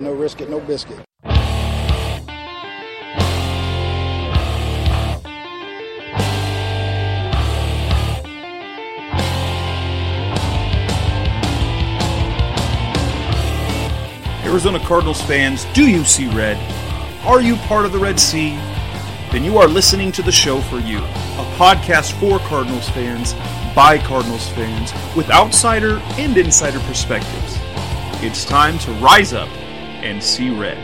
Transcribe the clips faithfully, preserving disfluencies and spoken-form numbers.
No risk it, no biscuit. Arizona Cardinals fans, do you see red? Are you part of the Red Sea? Then you are listening to the show for you. A podcast for Cardinals fans, by Cardinals fans, with outsider and insider perspectives. It's time to rise up and see red.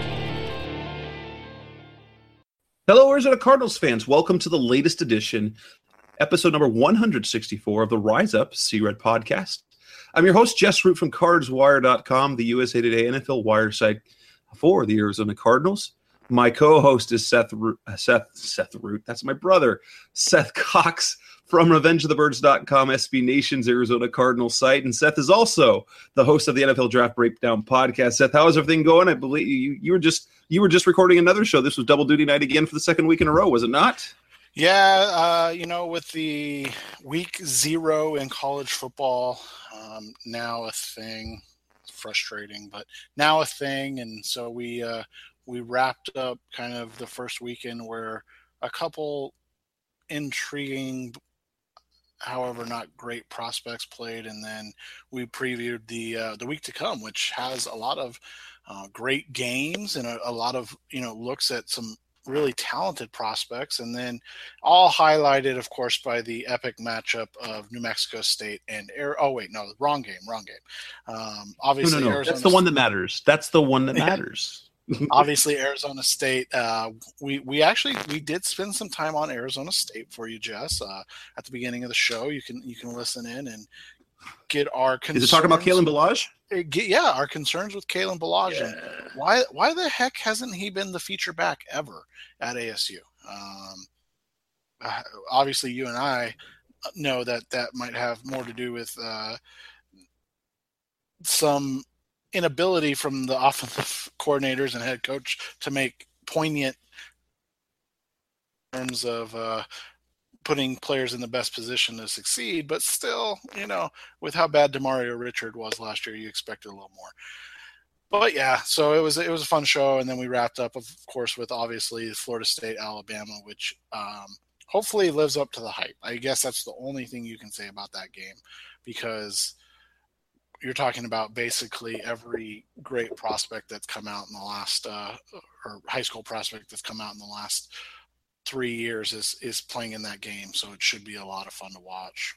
Hello, Arizona Cardinals fans. Welcome to the latest edition, episode number one hundred sixty-four of the Rise Up, See Red podcast. I'm your host, Jess Root from Cards Wire dot com, the U S A Today N F L Wire site for the Arizona Cardinals. My co-host is Seth Root, uh, Seth Seth Root. That's my brother, Seth Cox from Revenge of the Birds dot com, S B Nation's Arizona Cardinals site. And Seth is also the host of the N F L Draft Breakdown podcast. Seth, how is everything going? I believe you, you were just you were just recording another show. This was double duty night again for the second week in a row, was it not? Yeah, uh, you know, with the week zero in college football, um, now a thing. It's frustrating, but now a thing. And so we uh, we wrapped up kind of the first weekend where a couple intriguing, however not great prospects played, and then we previewed the uh, the week to come, which has a lot of uh, great games and a, a lot of you know looks at some really talented prospects, and then all highlighted, of course, by the epic matchup of New Mexico State and Air. Oh wait, no, wrong game, wrong game. Um, obviously, no, no, no. Arizona That's the one that matters. That's the one that matters. Obviously, Arizona State. Uh, we we actually we did spend some time on Arizona State for you, Jess. Uh, at the beginning of the show, you can you can listen in and get our concerns. Is it talking about Kalen Ballage? Get, yeah, our concerns with Kalen Ballage. Yeah. Why why the heck hasn't he been the feature back ever at A S U? Um, uh, obviously, you and I know that that might have more to do with uh, some inability from the offensive coordinators and head coach to make poignant terms of uh, putting players in the best position to succeed, but still, you know, with how bad DeMario Richard was last year, you expected a little more. But yeah, so it was it was a fun show, and then we wrapped up, of course, with obviously Florida State, Alabama, which um, hopefully lives up to the hype. I guess that's the only thing you can say about that game, because you're talking about basically every great prospect that's come out in the last, uh, or high school prospect that's come out in the last three years is is playing in that game, so it should be a lot of fun to watch.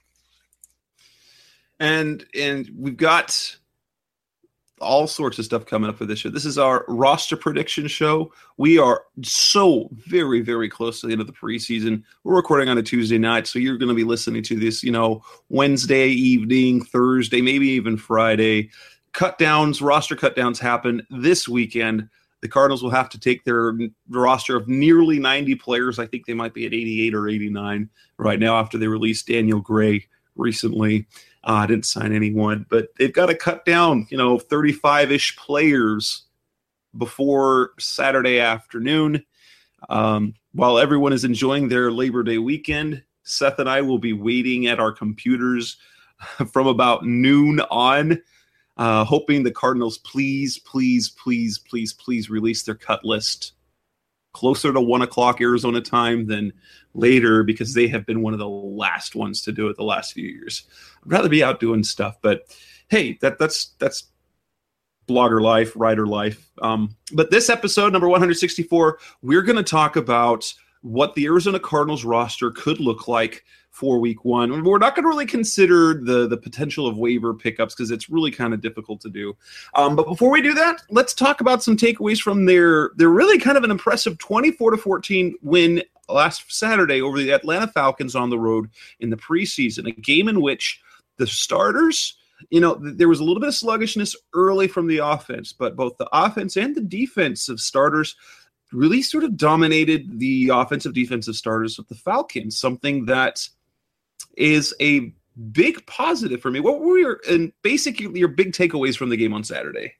And and we've got all sorts of stuff coming up for this show. This is our roster prediction show. We are so very, very close to the end of the preseason. We're recording on a Tuesday night, so you're going to be listening to this, you know, Wednesday evening, Thursday, maybe even Friday. Cut downs, roster cut downs happen this weekend. The Cardinals will have to take their roster of nearly ninety players. I think they might be at eighty-eight or eighty-nine right now after they released Daniel Gray recently. I uh, didn't sign anyone, but they've got to cut down, you know, thirty-five-ish players before Saturday afternoon. Um, while everyone is enjoying their Labor Day weekend, Seth and I will be waiting at our computers from about noon on, Uh, hoping the Cardinals please, please, please, please, please release their cut list closer to one o'clock Arizona time than later, because they have been one of the last ones to do it the last few years. I'd rather be out doing stuff, but hey, that that's that's blogger life, writer life. Um, but this episode, number one hundred sixty-four, we're going to talk about what the Arizona Cardinals roster could look like for week one. We're not going to really consider the, the potential of waiver pickups because it's really kind of difficult to do. Um, but before we do that, let's talk about some takeaways from their, their really kind of an impressive twenty-four to fourteen win last Saturday over the Atlanta Falcons on the road in the preseason, a game in which the starters, you know, there was a little bit of sluggishness early from the offense, but both the offense and the defensive starters really sort of dominated the offensive defensive starters of the Falcons, something that is a big positive for me. What were your, and basically your big takeaways from the game on Saturday?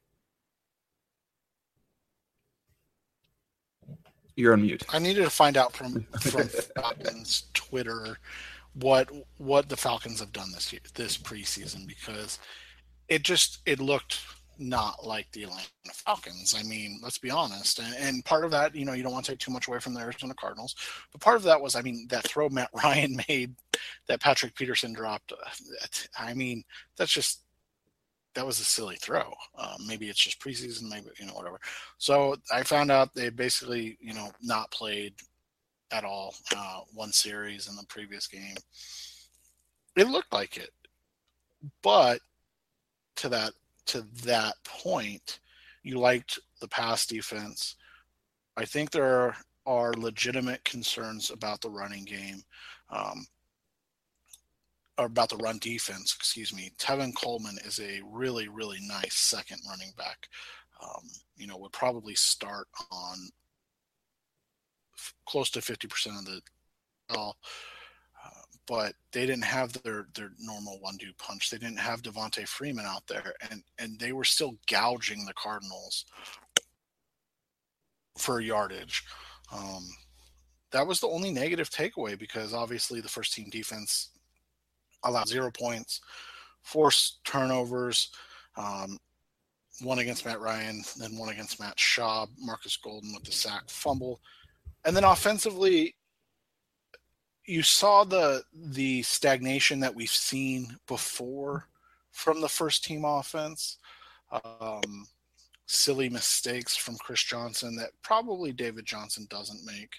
You're on mute. I needed to find out from, from Falcons Twitter what what the Falcons have done this year, this preseason, because it just it looked not like the Atlanta Falcons. I mean, let's be honest. And, and part of that, you know, you don't want to take too much away from the Arizona Cardinals, but part of that was, I mean, that throw Matt Ryan made that Patrick Peterson dropped. I mean, that's just, that was a silly throw. Um, maybe it's just preseason, maybe, you know, whatever. So I found out they basically, you know, not played at all uh, one series in the previous game. It looked like it, but to that to that point, you liked the pass defense. I think there are legitimate concerns about the running game. Um, or about the run defense, excuse me. Tevin Coleman is a really, really nice second running back. Um, you know, would probably start on f- close to fifty percent of the ball. Uh, but they didn't have their, their normal one-two punch. They didn't have Devontae Freeman out there, and, and they were still gouging the Cardinals for yardage. Um, that was the only negative takeaway, because obviously the first-team defense allowed zero points, forced turnovers, um, one against Matt Ryan, then one against Matt Schaub, Marcus Golden with the sack fumble. And then offensively, you saw the the stagnation that we've seen before from the first-team offense. Um, silly mistakes from Chris Johnson that probably David Johnson doesn't make.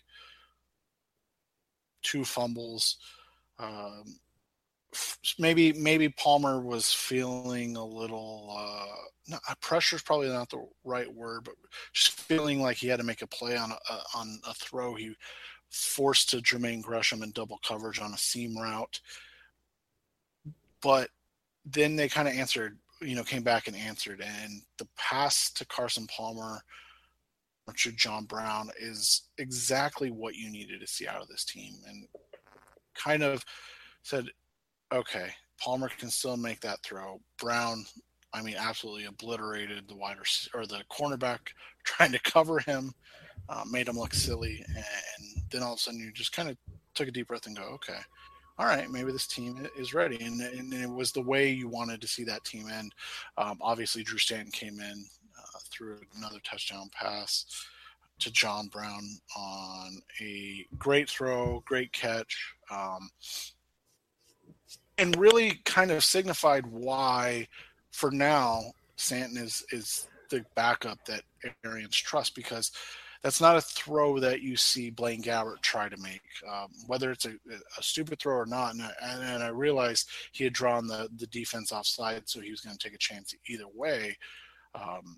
Two fumbles. Um, Maybe maybe Palmer was feeling a little uh, no, pressure is probably not the right word, but just feeling like he had to make a play on a, on a throw. He forced to Jermaine Gresham in double coverage on a seam route, but then they kind of answered, you know, came back and answered, and the pass to Carson Palmer to John Brown is exactly what you needed to see out of this team, and kind of said, okay, Palmer can still make that throw. Brown, I mean, absolutely obliterated the wide receiver, or the cornerback trying to cover him, uh, made him look silly. And then all of a sudden you just kind of took a deep breath and go, okay, all right, maybe this team is ready. And, and it was the way you wanted to see that team end. Um, obviously, Drew Stanton came in uh, through another touchdown pass to John Brown on a great throw, great catch. Um, And really kind of signified why, for now, Stanton is is the backup that Arians trust, because that's not a throw that you see Blaine Gabbert try to make, um, whether it's a, a stupid throw or not. And I, and I realized he had drawn the, the defense offside, so he was going to take a chance either way. Um,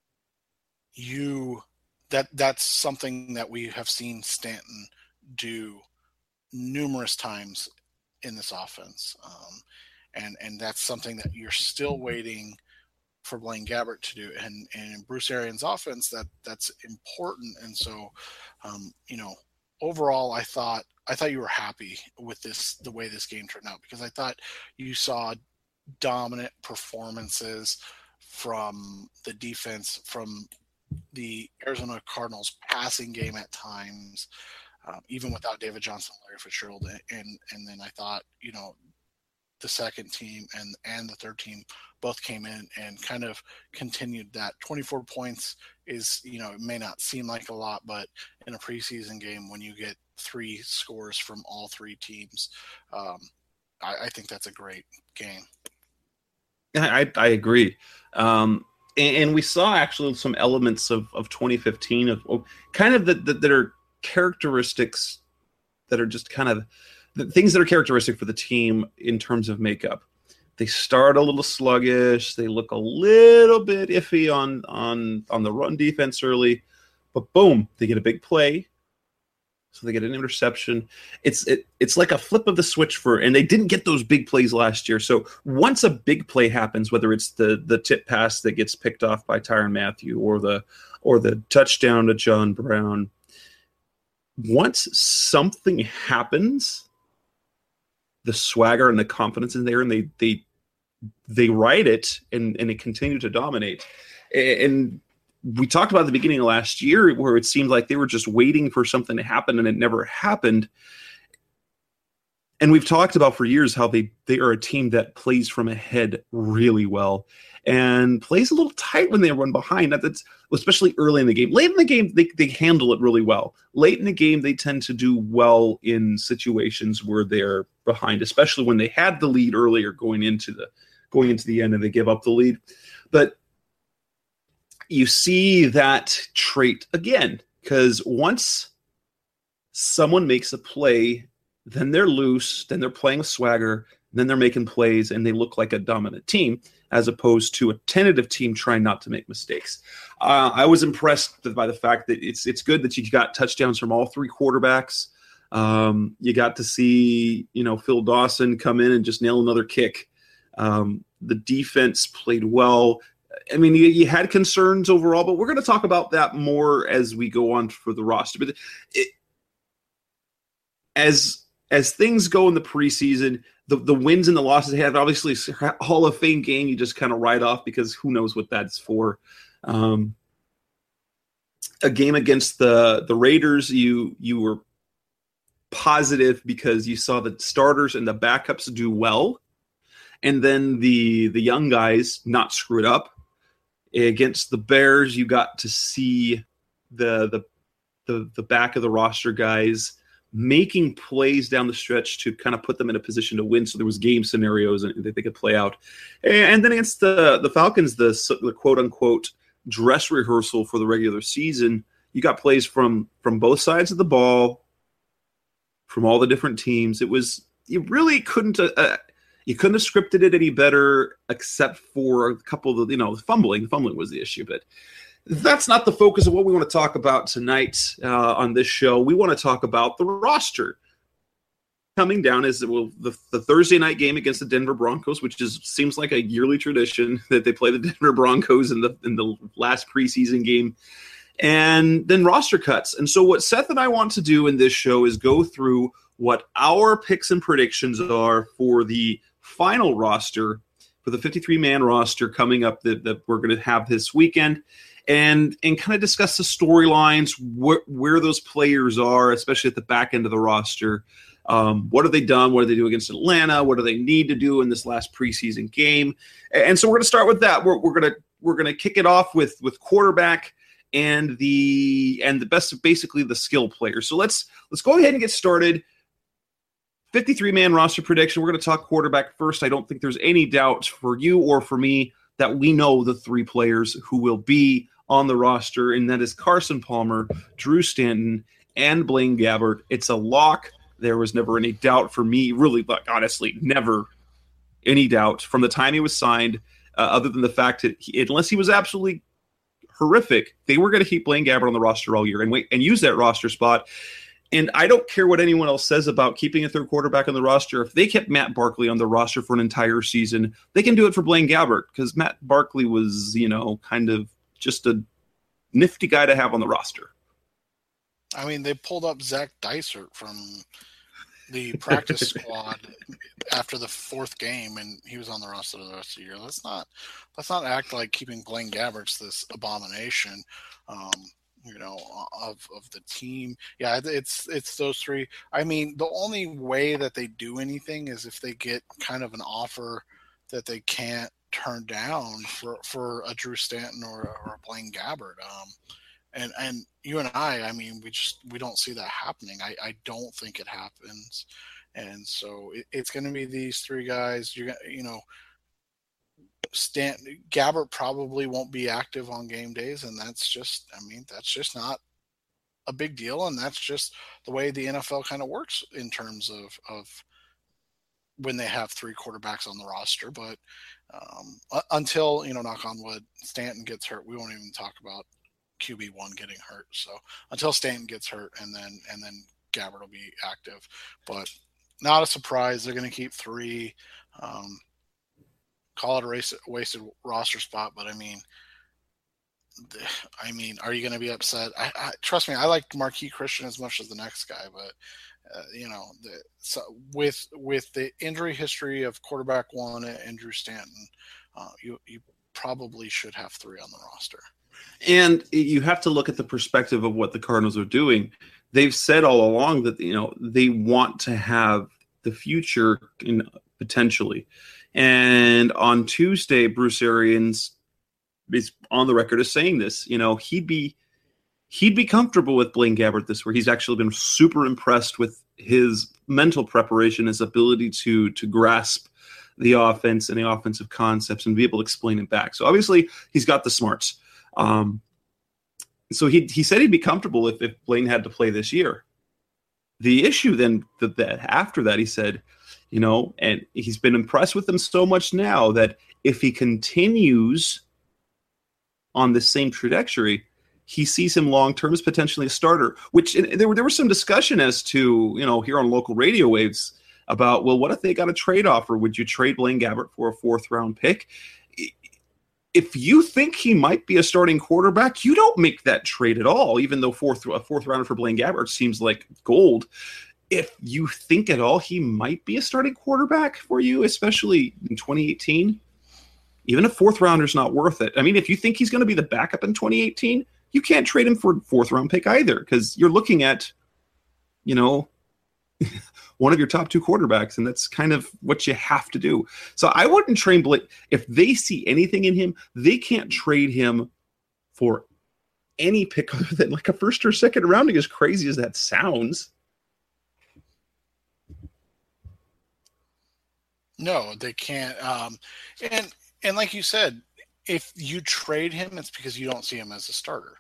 you that that's something that we have seen Stanton do numerous times in this offense. Um, and, and that's something that you're still waiting for Blaine Gabbert to do. And, and in Bruce Arians' offense, that that's important. And so, um, you know, overall, I thought, I thought you were happy with this, the way this game turned out, because I thought you saw dominant performances from the defense, from the Arizona Cardinals passing game at times, Um, even without David Johnson, Larry Fitzgerald, and and then I thought, you know, the second team and and the third team both came in and kind of continued that. twenty-four points is, you know, it may not seem like a lot, but in a preseason game, when you get three scores from all three teams, um, I, I think that's a great game. I, I agree. Um, and, and we saw actually some elements of, of twenty fifteen of, of kind of that that are characteristics that are just kind of the things that are characteristic for the team in terms of makeup. They start a little sluggish. They look a little bit iffy on on on the run defense early, but boom, they get a big play. So they get an interception. It's it, it's like a flip of the switch for, and they didn't get those big plays last year. So once a big play happens, whether it's the the tip pass that gets picked off by Tyrann Mathieu or the or the touchdown to John Brown, once something happens, the swagger and the confidence is there, and they they they ride it, and and it continue to dominate. And we talked about the beginning of last year where it seemed like they were just waiting for something to happen, and it never happened. And we've talked about for years how they, they are a team that plays from ahead really well and plays a little tight when they run behind. That's especially early in the game. Late in the game, they, they handle it really well. Late in the game, they tend to do well in situations where they're behind, especially when they had the lead earlier going into the going into the end and they give up the lead. But you see that trait again, because once someone makes a play, then they're loose, then they're playing with swagger, then they're making plays, and they look like a dominant team as opposed to a tentative team trying not to make mistakes. Uh, I was impressed by the fact that it's it's good that you got touchdowns from all three quarterbacks. Um, you got to see, you know, Phil Dawson come in and just nail another kick. Um, the defense played well. I mean, you, you had concerns overall, but we're going to talk about that more as we go on for the roster. But it, as as things go in the preseason, the, the wins and the losses they have, obviously Hall of Fame game you just kind of write off because who knows what that's for. Um, a game against the the Raiders, you you were positive because you saw the starters and the backups do well, and then the the young guys not screw it up. Against the Bears, you got to see the the the, the back of the roster guys making plays down the stretch to kind of put them in a position to win. So there was game scenarios that they could play out. And then against the, the Falcons, the, the quote-unquote dress rehearsal for the regular season, you got plays from from both sides of the ball, from all the different teams. It was – you really couldn't uh, – you couldn't have scripted it any better except for a couple of – you know, fumbling. The fumbling was the issue, but – that's not the focus of what we want to talk about tonight uh, on this show. We want to talk about the roster. Coming down is well, the, the Thursday night game against the Denver Broncos, which is seems like a yearly tradition that they play the Denver Broncos in the in the last preseason game. And then roster cuts. And so what Seth and I want to do in this show is go through what our picks and predictions are for the final roster, for the fifty-three man roster coming up that, that we're going to have this weekend. And and kind of discuss the storylines, wh- where those players are, especially at the back end of the roster. Um, what have they done? What do they do against Atlanta? What do they need to do in this last preseason game? And so we're going to start with that. We're, we're going to we're going to kick it off with with quarterback and the and the best, basically the skill players. So let's let's go ahead and get started. fifty-three man roster prediction. We're going to talk quarterback first. I don't think there's any doubt for you or for me that we know the three players who will be on the roster, and that is Carson Palmer, Drew Stanton, and Blaine Gabbert. It's a lock. There was never any doubt for me, really, but honestly, never any doubt from the time he was signed, uh, other than the fact that he, unless he was absolutely horrific, they were going to keep Blaine Gabbert on the roster all year and wait and use that roster spot. And I don't care what anyone else says about keeping a third quarterback on the roster. If they kept Matt Barkley on the roster for an entire season, they can do it for Blaine Gabbert because Matt Barkley was, you know, kind of just a nifty guy to have on the roster. I mean, they pulled up Zach Dysert from the practice squad after the fourth game, and he was on the roster the rest of the year. Let's not let's not act like keeping Blaine Gabbert's this abomination. Um, you know, of, of the team. Yeah, it's it's those three. I mean, the only way that they do anything is if they get kind of an offer that they can't turn down for, for a Drew Stanton or, or a Blaine Gabbert. Um, and, and you and I, I mean, we just, we don't see that happening. I, I don't think it happens. And so it, it's going to be these three guys. You're gonna, you know, Stanton, Gabbert probably won't be active on game days, and that's just, I mean, that's just not a big deal, and that's just the way the N F L kind of works in terms of of when they have three quarterbacks on the roster. But um, until, you know, knock on wood, Stanton gets hurt, we won't even talk about Q B one getting hurt. So until Stanton gets hurt, and then and then Gabbert will be active, but not a surprise. They're going to keep three. Um, Call it a race, wasted roster spot, but I mean, I mean, are you going to be upset? I, I, trust me, I like Marquise Christian as much as the next guy, but uh, you know, the, so with with the injury history of quarterback one and Drew Stanton, uh, you you probably should have three on the roster. And you have to look at the perspective of what the Cardinals are doing. They've said all along that, you know, they want to have the future in, potentially. And on Tuesday, Bruce Arians is on the record as saying this. You know, he'd be he'd be comfortable with Blaine Gabbert this year. He's actually been super impressed with his mental preparation, his ability to to grasp the offense and the offensive concepts and be able to explain it back. So obviously he's got the smarts. Um, so he he said he'd be comfortable if, if Blaine had to play this year. The issue then that, that after that, he said, you know, and he's been impressed with him so much now that if he continues on the same trajectory, he sees him long-term as potentially a starter, which there, were, there was some discussion as to, you know, here on local radio waves about, well, what if they got a trade offer? Would you trade Blaine Gabbert for a fourth-round pick? If you think he might be a starting quarterback, you don't make that trade at all, even though fourth, a fourth rounder for Blaine Gabbert seems like gold. If you think at all he might be a starting quarterback for you, especially in twenty eighteen, even a fourth rounder is not worth it. I mean, if you think he's going to be the backup in twenty eighteen, you can't trade him for a fourth round pick either, because you're looking at, you know, one of your top two quarterbacks, and that's kind of what you have to do. So I wouldn't trade Blake. If they see anything in him, they can't trade him for any pick other than like a first or second rounding, as crazy as that sounds. No, they can't. Um, and and like you said, if you trade him, it's because you don't see him as a starter.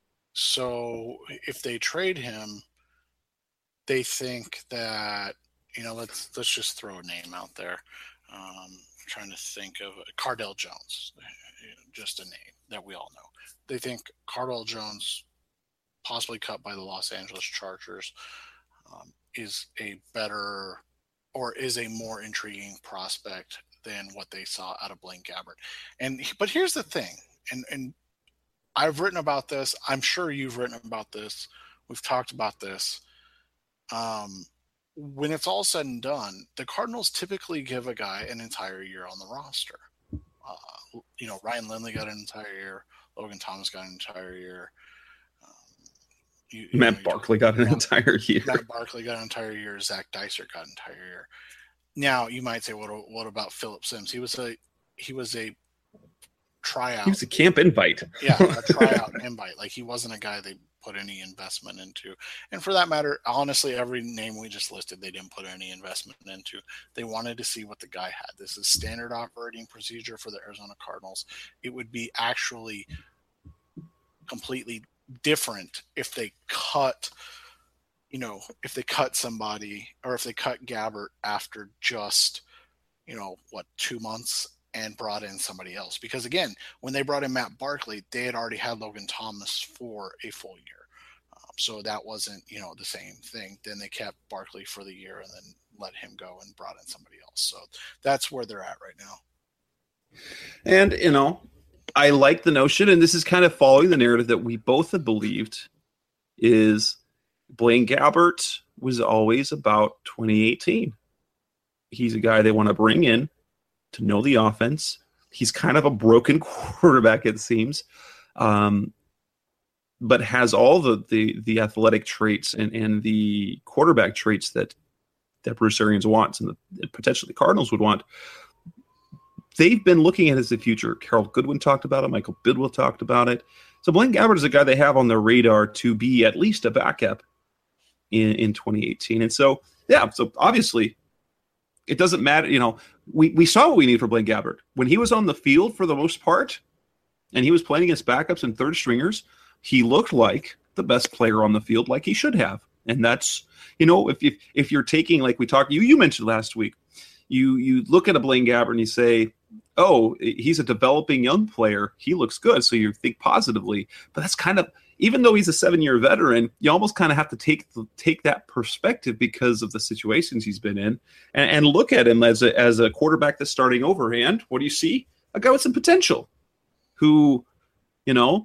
So if they trade him, they think that, you know, let's let's just throw a name out there. Um, I'm trying to think of Cardale Jones, just a name that we all know. They think Cardale Jones, possibly cut by the Los Angeles Chargers, um, is a better or is a more intriguing prospect than what they saw out of Blaine Gabbert. And but here's the thing, and and I've written about this. I'm sure you've written about this. We've talked about this. Um, when it's all said and done, the Cardinals typically give a guy an entire year on the roster. Uh, you know, Ryan Lindley got an entire year. Logan Thomas got an entire year. Um, you, you Matt know, Barkley got an Matt, entire year. Matt Barkley got an entire year. Zach Dysert got an entire year. Now you might say, what what about Phillip Sims? He was a he was a tryout. He was a camp invite. Yeah, a tryout invite. Like, he wasn't a guy they put any investment into. And for that matter, honestly, every name we just listed, they didn't put any investment into. They wanted to see what the guy had. This is standard operating procedure for the Arizona Cardinals. It would be actually completely different if they cut, you know, if they cut somebody, or if they cut Gabbert after just, you know, what, two months and brought in somebody else. Because again, when they brought in Matt Barkley, they had already had Logan Thomas for a full year. Um, so that wasn't, you know, the same thing. Then they kept Barkley for the year and then let him go and brought in somebody else. So that's where they're at right now. And, you know, I like the notion, and this is kind of following the narrative that we both have believed, is Blaine Gabbert was always about twenty eighteen. He's a guy they want to bring in to know the offense. He's kind of a broken quarterback, it seems, um, but has all the, the the athletic traits and, and the quarterback traits that that Bruce Arians wants and the, potentially the Cardinals would want. They've been looking at it as the future. Carol Goodwin talked about it. Michael Bidwell talked about it. So Blaine Gabbert is a guy they have on their radar to be at least a backup in, in twenty eighteen. And so, yeah, so obviously it doesn't matter. You know, we, we saw what we need for Blaine Gabbert. When he was on the field for the most part, and he was playing against backups and third stringers, he looked like the best player on the field, like he should have. And that's, you know, if if, if you're taking, like we talked, you you mentioned last week, you you look at a Blaine Gabbert and you say, oh, he's a developing young player. He looks good. So you think positively. But that's kind of, even though he's a seven-year veteran, you almost kind of have to take take that perspective because of the situations he's been in, and, and look at him as a as a quarterback that's starting over. And what do you see? A guy with some potential, who, you know,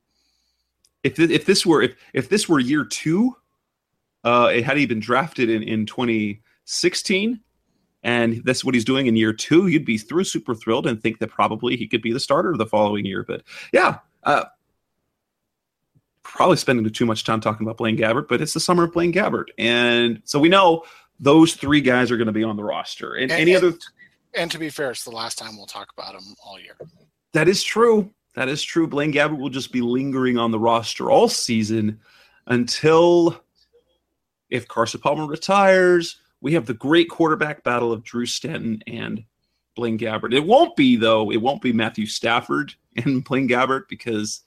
if if this were if if this were year two, uh, had he been drafted in in twenty sixteen, and that's what he's doing in year two, you'd be through super thrilled and think that probably he could be the starter the following year. But yeah. Uh, Probably spending too much time talking about Blaine Gabbert, but it's the summer of Blaine Gabbert. And so we know Those three guys are going to be on the roster. And, and any and, other. And to be fair, it's the last time we'll talk about him all year. That is true. That is true. Blaine Gabbert will just be lingering on the roster all season until, if Carson Palmer retires, we have the great quarterback battle of Drew Stanton and Blaine Gabbert. It won't be, though, it won't be Matthew Stafford and Blaine Gabbert because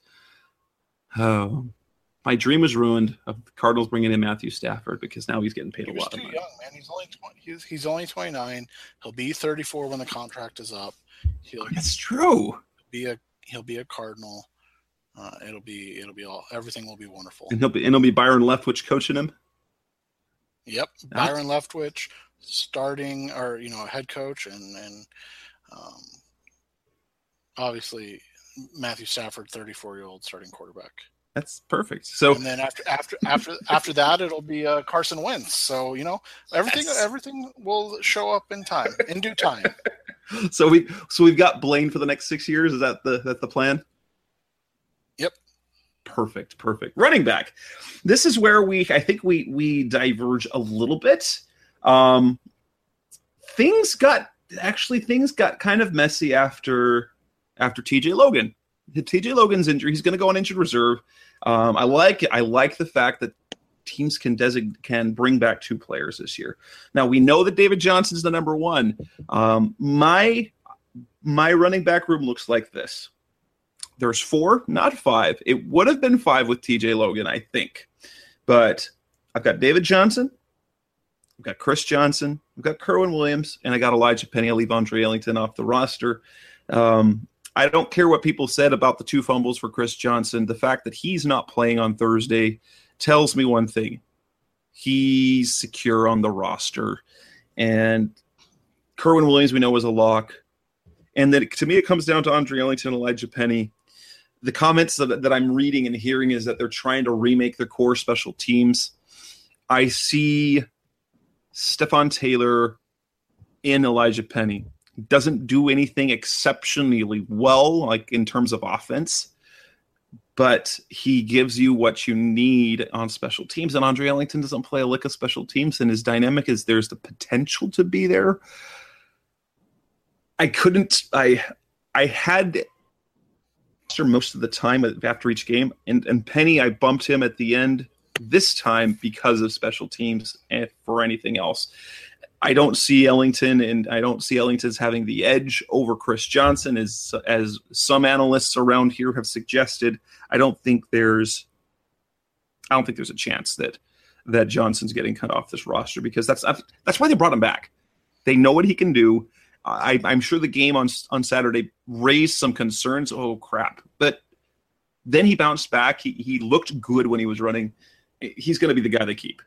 oh, my dream was ruined of the Cardinals bringing in Matthew Stafford because now he's getting paid he a was lot too of money. young, man. He's only twenty. He's, he's only twenty-nine. He'll be thirty-four when the contract is up. He'll That's true. Be a he'll be a Cardinal. Uh, it'll be it'll be all everything will be wonderful. And he'll be and it'll be Byron Leftwich coaching him. Yep, Byron Leftwich starting or you know head coach and and um, obviously Matthew Stafford, thirty-four year old starting quarterback. That's perfect. So and then after after after after that, it'll be uh, Carson Wentz. So you know everything Yes. everything will show up in time, in due time. So we so we've got Blaine for the next six years. Is that the that's the plan? Yep. Perfect, perfect. Running back. This is where we I think we we diverge a little bit. Um, things got actually things got kind of messy after after T J Logan. T J Logan's injury. He's going to go on injured reserve. Um, I like I like the fact that teams can designate can bring back two players this year. Now we know that David Johnson's the number one. Um, my my running back room looks like this. There's four, not five. It would have been five with T J Logan, I think. But I've got David Johnson, I've got Chris Johnson, I've got Kerwin Williams, and I got Elijah Penny. I'll leave Andre Ellington off the roster. Um, I don't care what people said about the two fumbles for Chris Johnson. The fact that he's not playing on Thursday tells me one thing. He's secure on the roster. And Kerwin Williams, we know, is a lock. And then to me, it comes down to Andre Ellington, Elijah Penny. The comments that, that I'm reading and hearing is that they're trying to remake their core special teams. I see Stephon Taylor in Elijah Penny. Doesn't do anything exceptionally well, like in terms of offense, but he gives you what you need on special teams. And Andre Ellington doesn't play a lick of special teams, and his dynamic is there's the potential to be there. I couldn't. I I had most of the time after each game, and and Penny, I bumped him at the end this time because of special teams and for anything else. I don't see Ellington, and I don't see Ellington's having the edge over Chris Johnson, as as some analysts around here have suggested. I don't think there's, I don't think there's a chance that that Johnson's getting cut off this roster because that's that's why they brought him back. They know what he can do. I, I'm sure the game on on Saturday raised some concerns. Oh crap! But then he bounced back. He he looked good when he was running. He's going to be the guy they keep.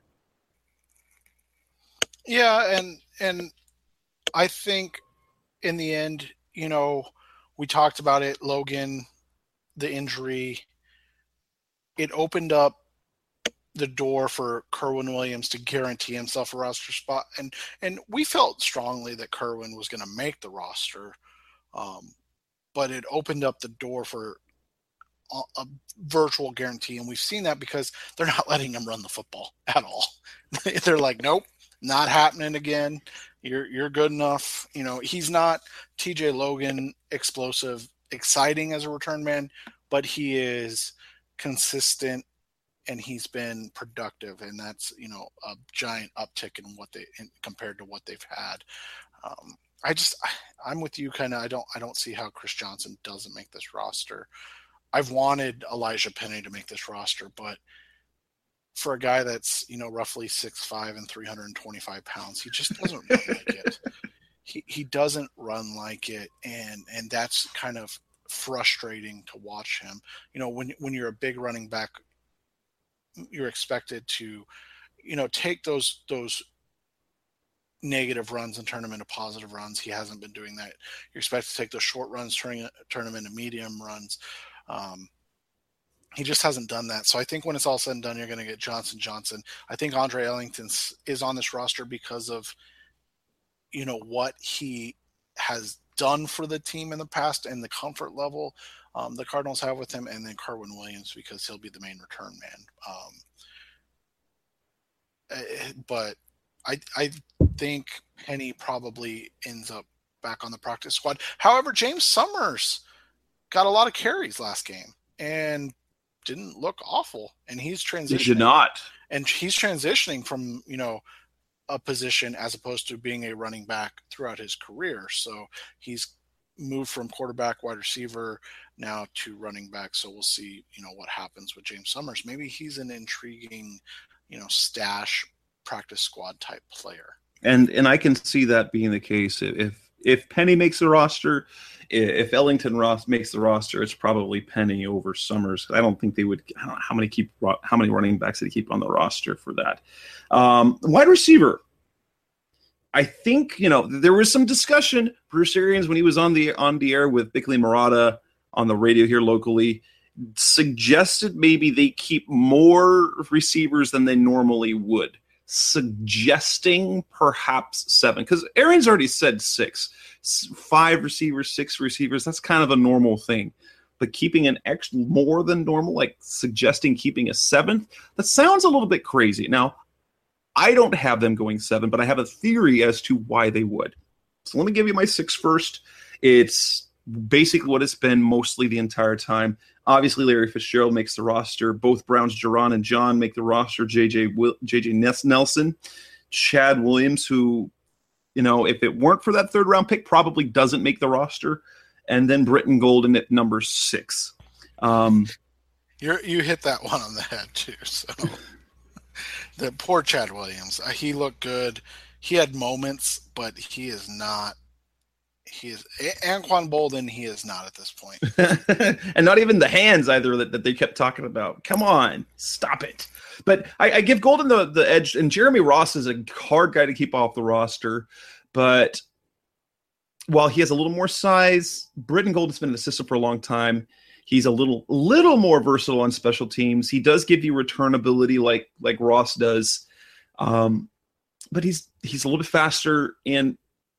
Yeah, and and I think in the end, you know, we talked about it, Logan, the injury, it opened up the door for Kerwin Williams to guarantee himself a roster spot. And and we felt strongly that Kerwin was going to make the roster, um, but it opened up the door for a, a virtual guarantee. And we've seen that because they're not letting him run the football at all. They're like, nope. Not happening again. You're you're good enough. You know, he's not T J Logan explosive, exciting as a return man, but he is consistent and he's been productive, and that's, you know, a giant uptick in what they in, compared to what they've had. Um, I just I, I'm with you kind of. I don't I don't see how Chris Johnson doesn't make this roster. I've wanted Elijah Penny to make this roster, but for a guy that's, you know, roughly six five and three hundred twenty-five pounds, he just doesn't run like it. He he doesn't run like it, and and that's kind of frustrating to watch him. You know, when when you're a big running back, you're expected to, you know, take those those negative runs and turn them into positive runs. He hasn't been doing that. You're expected to take those short runs, turn turn them into medium runs. Um, He just hasn't done that. So I think when it's all said and done, you're going to get Johnson Johnson. I think Andre Ellington is on this roster because of, you know, what he has done for the team in the past and the comfort level um, the Cardinals have with him, and then Kerwin Williams because he'll be the main return man. Um, but I I think Penny probably ends up back on the practice squad. However, James Summers got a lot of carries last game and didn't look awful. And he's transitioning. He did not. And he's transitioning from, you know, a position as opposed to being a running back throughout his career. So he's moved from quarterback, wide receiver now to running back. So we'll see, you know, what happens with James Summers. Maybe he's an intriguing, you know, stash practice squad type player. And and I can see that being the case. If if Penny makes the roster, if Ellington Ross makes the roster, it's probably Penny over Summers. I don't think they would. I don't know how many keep how many running backs they keep on the roster for that. Um, wide receiver. I think, you know, there was some discussion. Bruce Arians, when he was on the on the air with Bickley Murata on the radio here locally, suggested maybe they keep more receivers than they normally would, suggesting perhaps seven. Because Arians already said six. Five receivers, six receivers, that's kind of a normal thing. But keeping an extra more than normal, like suggesting keeping a seventh, that sounds a little bit crazy. Now, I don't have them going seven, but I have a theory as to why they would. So let me give you my six first. It's basically what it's been mostly the entire time. Obviously, Larry Fitzgerald makes the roster. Both Browns, Jerron and John make the roster. J J Will, J J Nelson, Chad Williams, who, you know, if it weren't for that third round pick, probably doesn't make the roster. And then Britton Golden at number six. Um, you you hit that one on the head too. So the poor Chad Williams, uh, he looked good. He had moments, but he is not. He is Anquan Bolden. He is not at this point, and not even the hands either that, that they kept talking about. Come on, stop it! But I, I give Golden the the edge, and Jeremy Ross is a hard guy to keep off the roster. But while he has a little more size, Britton Golden's been an assistant for a long time. He's a little little more versatile on special teams. He does give you return ability like like Ross does, um, but he's he's a little bit faster. And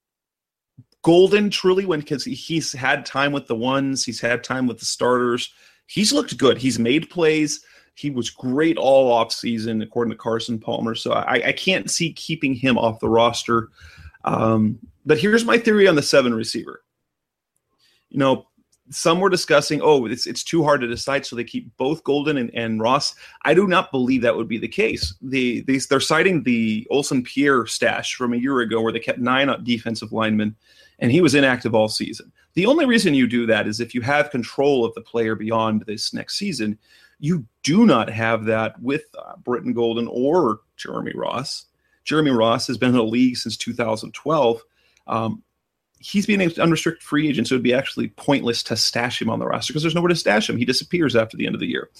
Golden truly, when because he's had time with the ones, he's had time with the starters. He's looked good. He's made plays. He was great all off season, according to Carson Palmer. So I, I can't see keeping him off the roster. Um, but here's my theory on the seven receiver. You know, some were discussing, oh, it's it's too hard to decide, so they keep both Golden and, and Ross. I do not believe that would be the case. They, they, they're citing the Olsen Pierre stash from a year ago where they kept nine defensive linemen, and he was inactive all season. The only reason you do that is if you have control of the player beyond this next season. You do not have that with uh, Britton Golden or Jeremy Ross. Jeremy Ross has been in the league since two thousand twelve. Um, he's being an unrestricted free agent, so it would be actually pointless to stash him on the roster because there's nowhere to stash him. He disappears after the end of the year.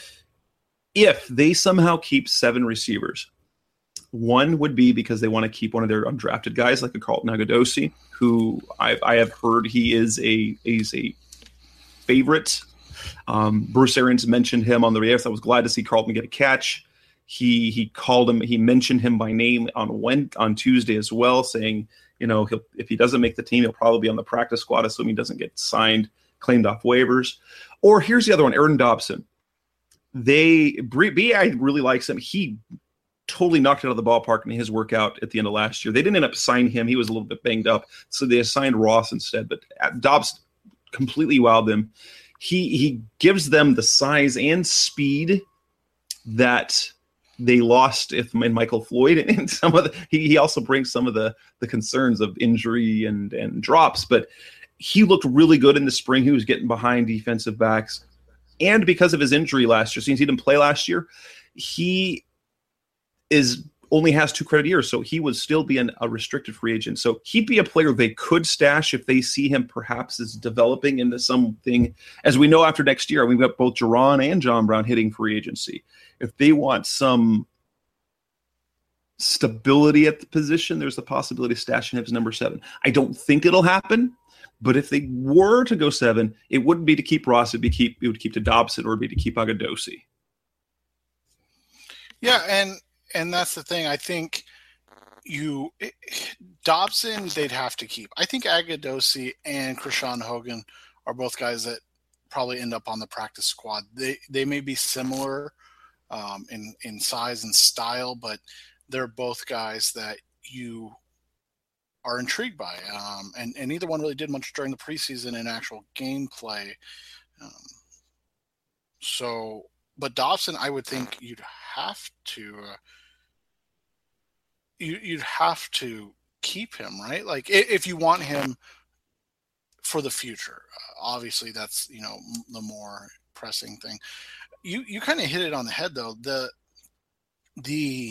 If they somehow keep seven receivers, one would be because they want to keep one of their undrafted guys like a Carlton Agudosi, who I've, I have heard he is a is a favorite. Um, Bruce Arians mentioned him on the radio. So I was glad to see Carlton get a catch. He he called him. He mentioned him by name on when, on Tuesday as well, saying, you know, he'll, if he doesn't make the team, he'll probably be on the practice squad, assuming he doesn't get signed, claimed off waivers. Or here's the other one, Aaron Dobson. They B I really likes him. He totally knocked it out of the ballpark in his workout at the end of last year. They didn't end up signing him. He was a little bit banged up, so they assigned Ross instead. But Dobbs completely wowed them. He he gives them the size and speed that they lost if in Michael Floyd, and some of the, he, he also brings some of the the concerns of injury and and drops. But he looked really good in the spring. He was getting behind defensive backs, and because of his injury last year, since he didn't play last year, he is only has two credit years, so he would still be an, a restricted free agent. So he'd be a player they could stash if they see him perhaps as developing into something. As we know, after next year, we've got both Jerron and John Brown hitting free agency. If they want some stability at the position, there's a possibility of stashing him as number seven. I don't think it'll happen, but if they were to go seven, it wouldn't be to keep Ross. It'd be keep it would keep to Dobson, or it'd be to keep Agudosi. Yeah, and And that's the thing. I think you Dobson they'd have to keep. I think Agudosi and Krishan Hogan are both guys that probably end up on the practice squad. They they may be similar um, in in size and style, but they're both guys that you are intrigued by. Um, and, and neither one really did much during the preseason in actual gameplay. Um, so, but Dobson, I would think you'd have to, uh, you, you'd have to keep him, right? Like if you want him for the future, uh, obviously that's, you know, the more pressing thing. You, you kind of hit it on the head though. The, the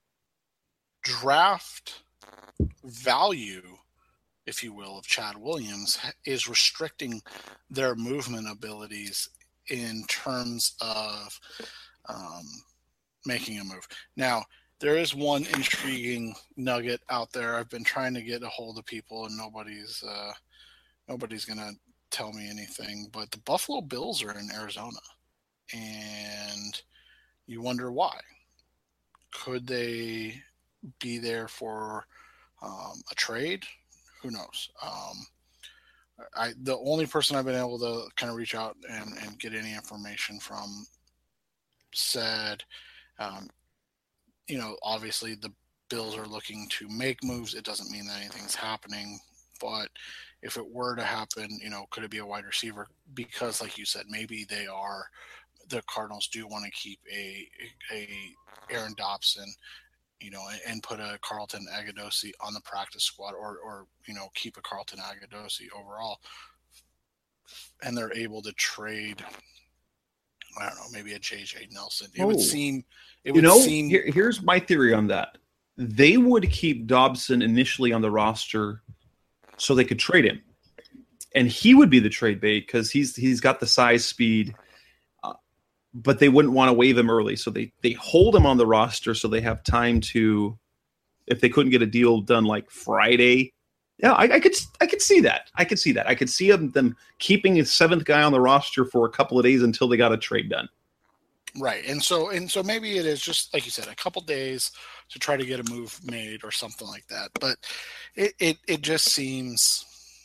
draft value, if you will, of Chad Williams is restricting their movement abilities in terms of um, making a move. Now, there is one intriguing nugget out there. I've been trying to get a hold of people, and nobody's uh, nobody's going to tell me anything. But the Buffalo Bills are in Arizona, and you wonder why. Could they be there for um, a trade? Who knows? Um, I the only person I've been able to kind of reach out and, and get any information from said, um, you know, obviously the Bills are looking to make moves. It doesn't mean that anything's happening, but if it were to happen, you know, could it be a wide receiver? Because, like you said, maybe they are. The Cardinals do want to keep a a Aaron Dobson, you know, and put a Carlton Agudosi on the practice squad, or, or, you know, keep a Carlton Agudosi overall. And they're able to trade, I don't know, maybe a J J Nelson. It oh. would seem, it would you know, seem. Here, here's my theory on that. They would keep Dobson initially on the roster so they could trade him. And he would be the trade bait because he's he's got the size, speed, but they wouldn't want to waive him early. So they, they hold him on the roster so they have time to, if they couldn't get a deal done like Friday. Yeah, I, I could I could see that. I could see that. I could see them, them keeping a seventh guy on the roster for a couple of days until they got a trade done. Right. And so and so maybe it is just, like you said, a couple days to try to get a move made or something like that. But it, it, it just seems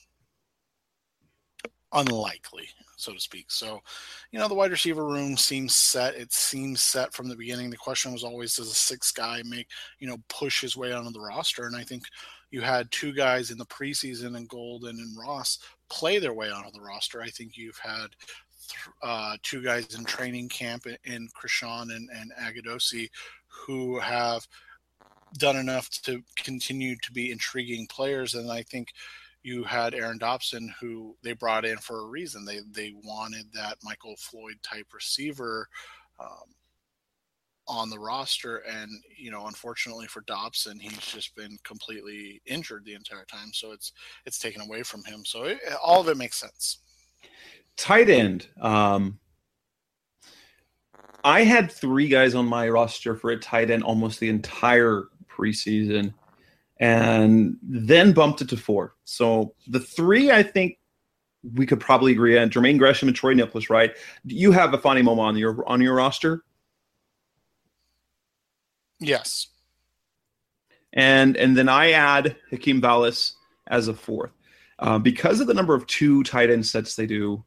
unlikely, so to speak. So, you know, the wide receiver room seems set. It seems set from the beginning. The question was always, does a sixth guy make, you know, push his way onto the roster? And I think you had two guys in the preseason, and Golden and Ross, play their way onto the roster. I think you've had uh, two guys in training camp in Krishan and, and Agudosi who have done enough to continue to be intriguing players. And I think you had Aaron Dobson, who they brought in for a reason. They they wanted that Michael Floyd type receiver um, on the roster, and you know, unfortunately for Dobson, he's just been completely injured the entire time. So it's it's taken away from him. So it, all of it makes sense. Tight end. Um, I had three guys on my roster for a tight end almost the entire preseason, and then bumped it to four. So the three, I think we could probably agree on: Jermaine Gresham and Troy Nicholas, right? You have Afani Moma on your on your roster? Yes. And and then I add Hakeem Vallis as a fourth. Uh, because of the number of two tight end sets they do,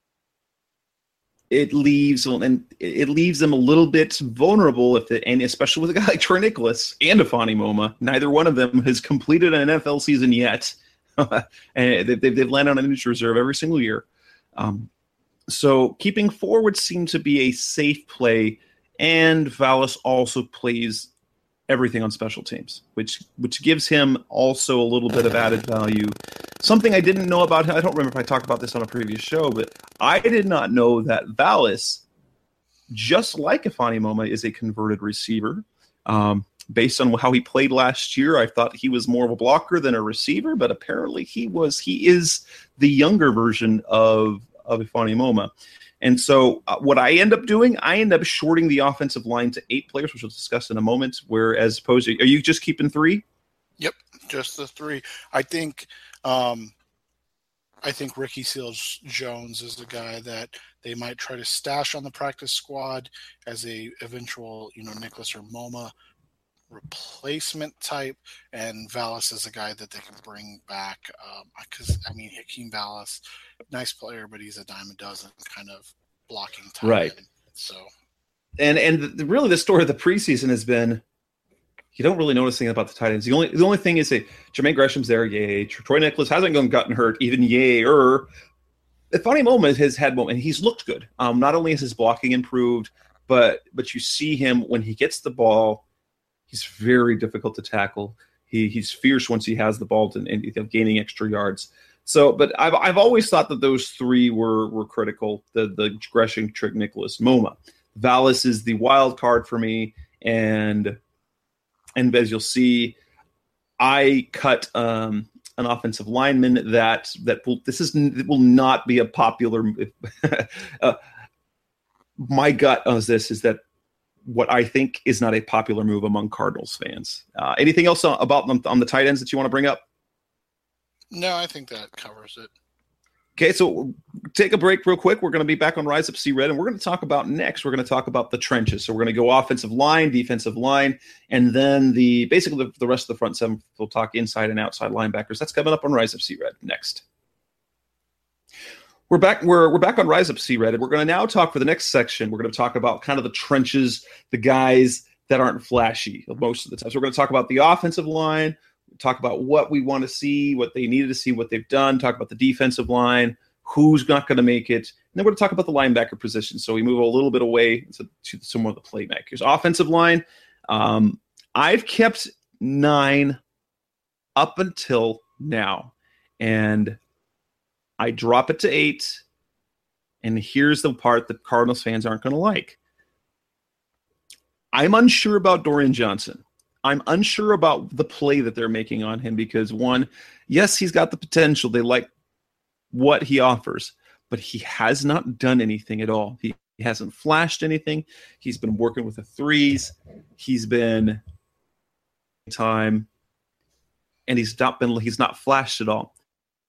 it leaves and it leaves them a little bit vulnerable if it, and especially with a guy like Troy Nicholas and Afani Moma. Neither one of them has completed an N F L season yet, and they've, they've landed on an injury reserve every single year. Um, so keeping forward seemed to be a safe play, and Vallis also plays everything on special teams, which which gives him also a little bit of added value. Something I didn't know about him, I don't remember if I talked about this on a previous show, but I did not know that Vallis, just like Afani Moma, is a converted receiver. Um, based on how he played last year, I thought he was more of a blocker than a receiver, but apparently he was. He is the younger version of, of Afani Moma. And so uh, what I end up doing, I end up shorting the offensive line to eight players, which we'll discuss in a moment, where as opposed to, are you just keeping three? Yep, just the three. I think um, I think Ricky Seals-Jones is the guy that they might try to stash on the practice squad as a eventual, you know, Nicholas or Moma replacement type, and Vallis is a guy that they can bring back because um, I mean Hakeem Vallis, nice player, but he's a dime a dozen kind of blocking type. Right. So, and and the, really the story of the preseason has been you don't really notice anything about the tight ends. The only the only thing is that Jermaine Gresham's there, yay. Troy Nicholas hasn't gone gotten hurt, even yay. Or the funny moment has had moment, and he's looked good. Um, not only has his blocking improved, but but you see him when he gets the ball, he's very difficult to tackle. He he's fierce once he has the ball and, and gaining extra yards. So, but I've I've always thought that those three were were critical. The the Gresham, Trick, Nicholas, Moma. Vallis is the wild card for me, and. And as you'll see, I cut um, an offensive lineman that that will this is will not be a popular. uh, my gut on this is that what I think is not a popular move among Cardinals fans. Uh, anything else about them on the tight ends that you want to bring up? No, I think that covers it. Okay, so take a break real quick. We're going to be back on Rise Up, See Red, and we're going to talk about next. We're going to talk about the trenches. So we're going to go offensive line, defensive line, and then the basically the, the rest of the front seven. We'll talk inside and outside linebackers. That's coming up on Rise Up, See Red next. We're back. We're we're back on Rise Up, See Red, and we're going to now talk for the next section. We're going to talk about kind of the trenches, the guys that aren't flashy most of the time. So we're going to talk about the offensive line. Talk about what we want to see, what they needed to see, what they've done. Talk about the defensive line, who's not going to make it. And then we're going to talk about the linebacker position. So we move a little bit away to, to some of the playmakers. Offensive line, um, I've kept nine up until now. And I drop it to eight. And here's the part that Cardinals fans aren't going to like. I'm unsure about Dorian Johnson. I'm unsure about the play that they're making on him because, one, yes, he's got the potential. They like what he offers, but he has not done anything at all. He, he hasn't flashed anything. He's been working with the threes. He's been time, and he's not been. He's not flashed at all.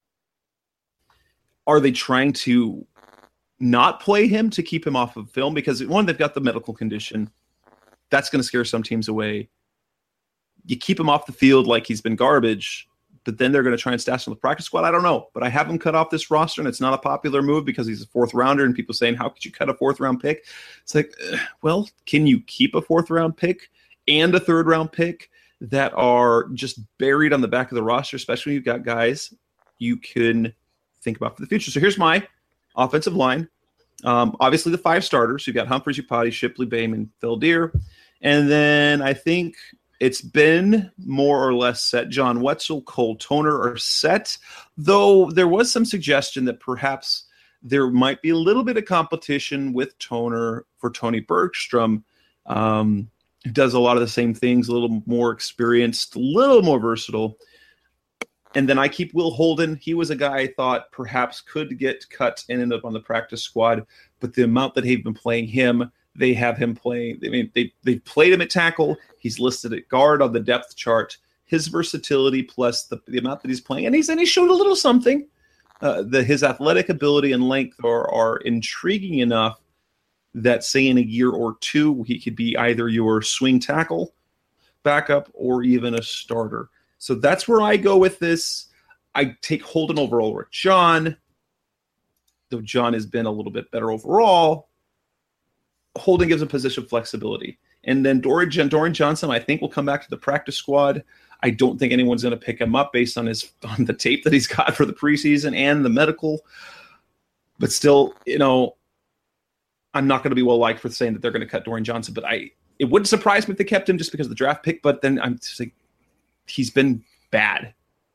Are they trying to not play him to keep him off of film? Because, one, they've got the medical condition. That's going to scare some teams away. You keep him off the field like he's been garbage, but then they're going to try and stash him on the practice squad. I don't know, but I have him cut off this roster, and it's not a popular move because he's a fourth rounder, and people saying, how could you cut a fourth round pick? It's like, well, can you keep a fourth round pick and a third round pick that are just buried on the back of the roster, especially when you've got guys you can think about for the future? So here's my offensive line. Um, obviously the five starters. You've got Humphries, Upati, Shipley, Bateman, Phil Deer. And then I think it's been more or less set. John Wetzel, Cole Toner are set, though there was some suggestion that perhaps there might be a little bit of competition with Toner for Tony Bergstrom, um, who does a lot of the same things, a little more experienced, a little more versatile. And then I keep Will Holden. He was a guy I thought perhaps could get cut and end up on the practice squad, but the amount that they've been playing him, they have him playing. I mean, they they've played him at tackle. He's listed at guard on the depth chart. His versatility plus the, the amount that he's playing, and he's and he showed a little something. Uh, the his athletic ability and length are are intriguing enough that, say, in a year or two, he could be either your swing tackle backup or even a starter. So that's where I go with this. I take Holden over Ulrich John, though John has been a little bit better overall. Holden gives him position flexibility. And then Dorian, Dorian Johnson, I think, will come back to the practice squad. I don't think anyone's going to pick him up based on his on the tape that he's got for the preseason and the medical. But still, you know, I'm not going to be well liked for saying that they're going to cut Dorian Johnson. But I, it wouldn't surprise me if they kept him just because of the draft pick. But then I'm just like, he's been bad.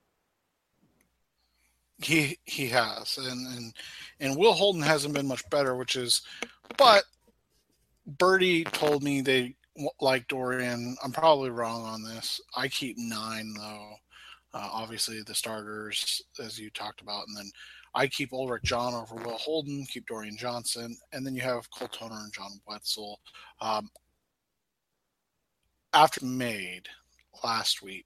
He he has, and and and Will Holden hasn't been much better, which is, but Birdie told me they like Dorian. I'm probably wrong on this. I keep nine though. Uh, obviously the starters, as you talked about, and then I keep Ulrich John over Will Holden, keep Dorian Johnson, and then you have Cole Toner and John Wetzel. Um, after made last week,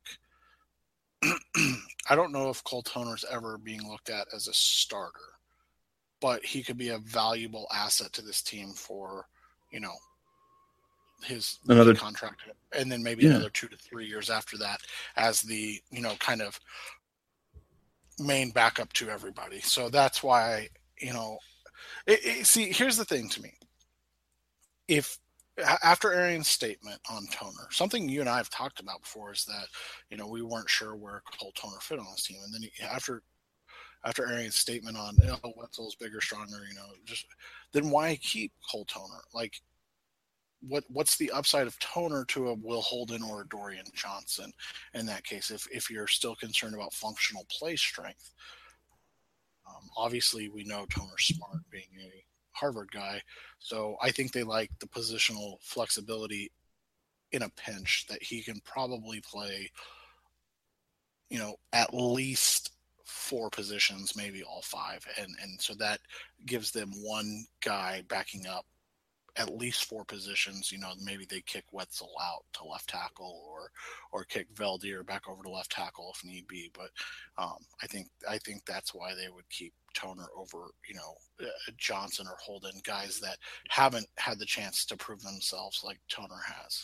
I don't know if Cole Toner's ever being looked at as a starter, but he could be a valuable asset to this team for, you know, his another contract, and then maybe yeah. another two to three years after that as the, you know, kind of main backup to everybody. So that's why, you know, it, it, see, here's the thing to me. If after Arian's statement on Toner, something you and I have talked about before is that, you know, we weren't sure where Cole Toner fit on this team. And then he, after after Arian's statement on, oh, Wetzel's bigger, stronger, you know, just then why keep Cole Toner? Like, what what's the upside of Toner to a Will Holden or a Dorian Johnson in that case, if, if you're still concerned about functional play strength? Um, obviously, we know Toner's smart, being a Harvard guy, so I think they like the positional flexibility in a pinch that he can probably play, you know, at least four positions, maybe all five, and and so that gives them one guy backing up at least four positions. You know, maybe they kick Wetzel out to left tackle, or or kick Veldier back over to left tackle if need be. But um, I think I think that's why they would keep Toner over, you know, uh, Johnson or Holden, guys that haven't had the chance to prove themselves like Toner has.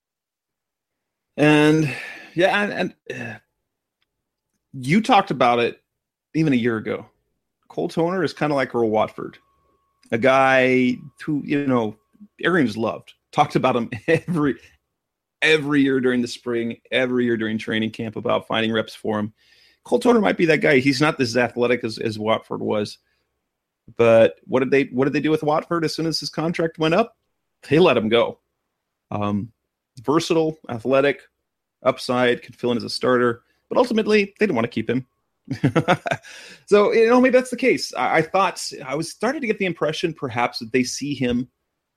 And yeah, and, and uh, you talked about it even a year ago. Cole Toner is kind of like Earl Watford, a guy who, you know, Arians loved. Talked about him every every year during the spring, every year during training camp about finding reps for him. Cole Toner might be that guy. He's not as athletic as, as Watford was. But what did they what did they do with Watford as soon as his contract went up? They let him go. Um, versatile, athletic, upside, could fill in as a starter. But ultimately, they didn't want to keep him. So, you know, maybe that's the case. I, I thought, I was starting to get the impression perhaps that they see him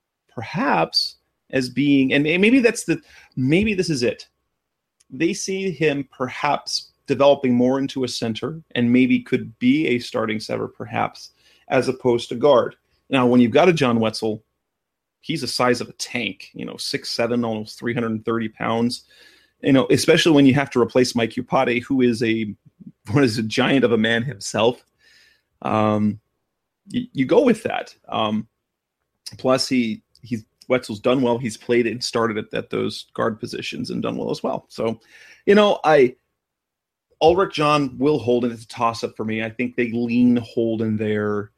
perhaps as being, and maybe that's the, maybe this is it. They see him perhaps developing more into a center and maybe could be a starting setter perhaps as opposed to guard. Now, when you've got a John Wetzel, he's the size of a tank, you know, six seven, almost three hundred thirty pounds. You know, especially when you have to replace Mike Upati, who is a what is a giant of a man himself. Um, you, you go with that. Um, plus, he he's Wetzel's done well. He's played and started at, at those guard positions and done well as well. So, you know, I Ulrich John, Will Holden is a toss up for me. I think they lean Holden there.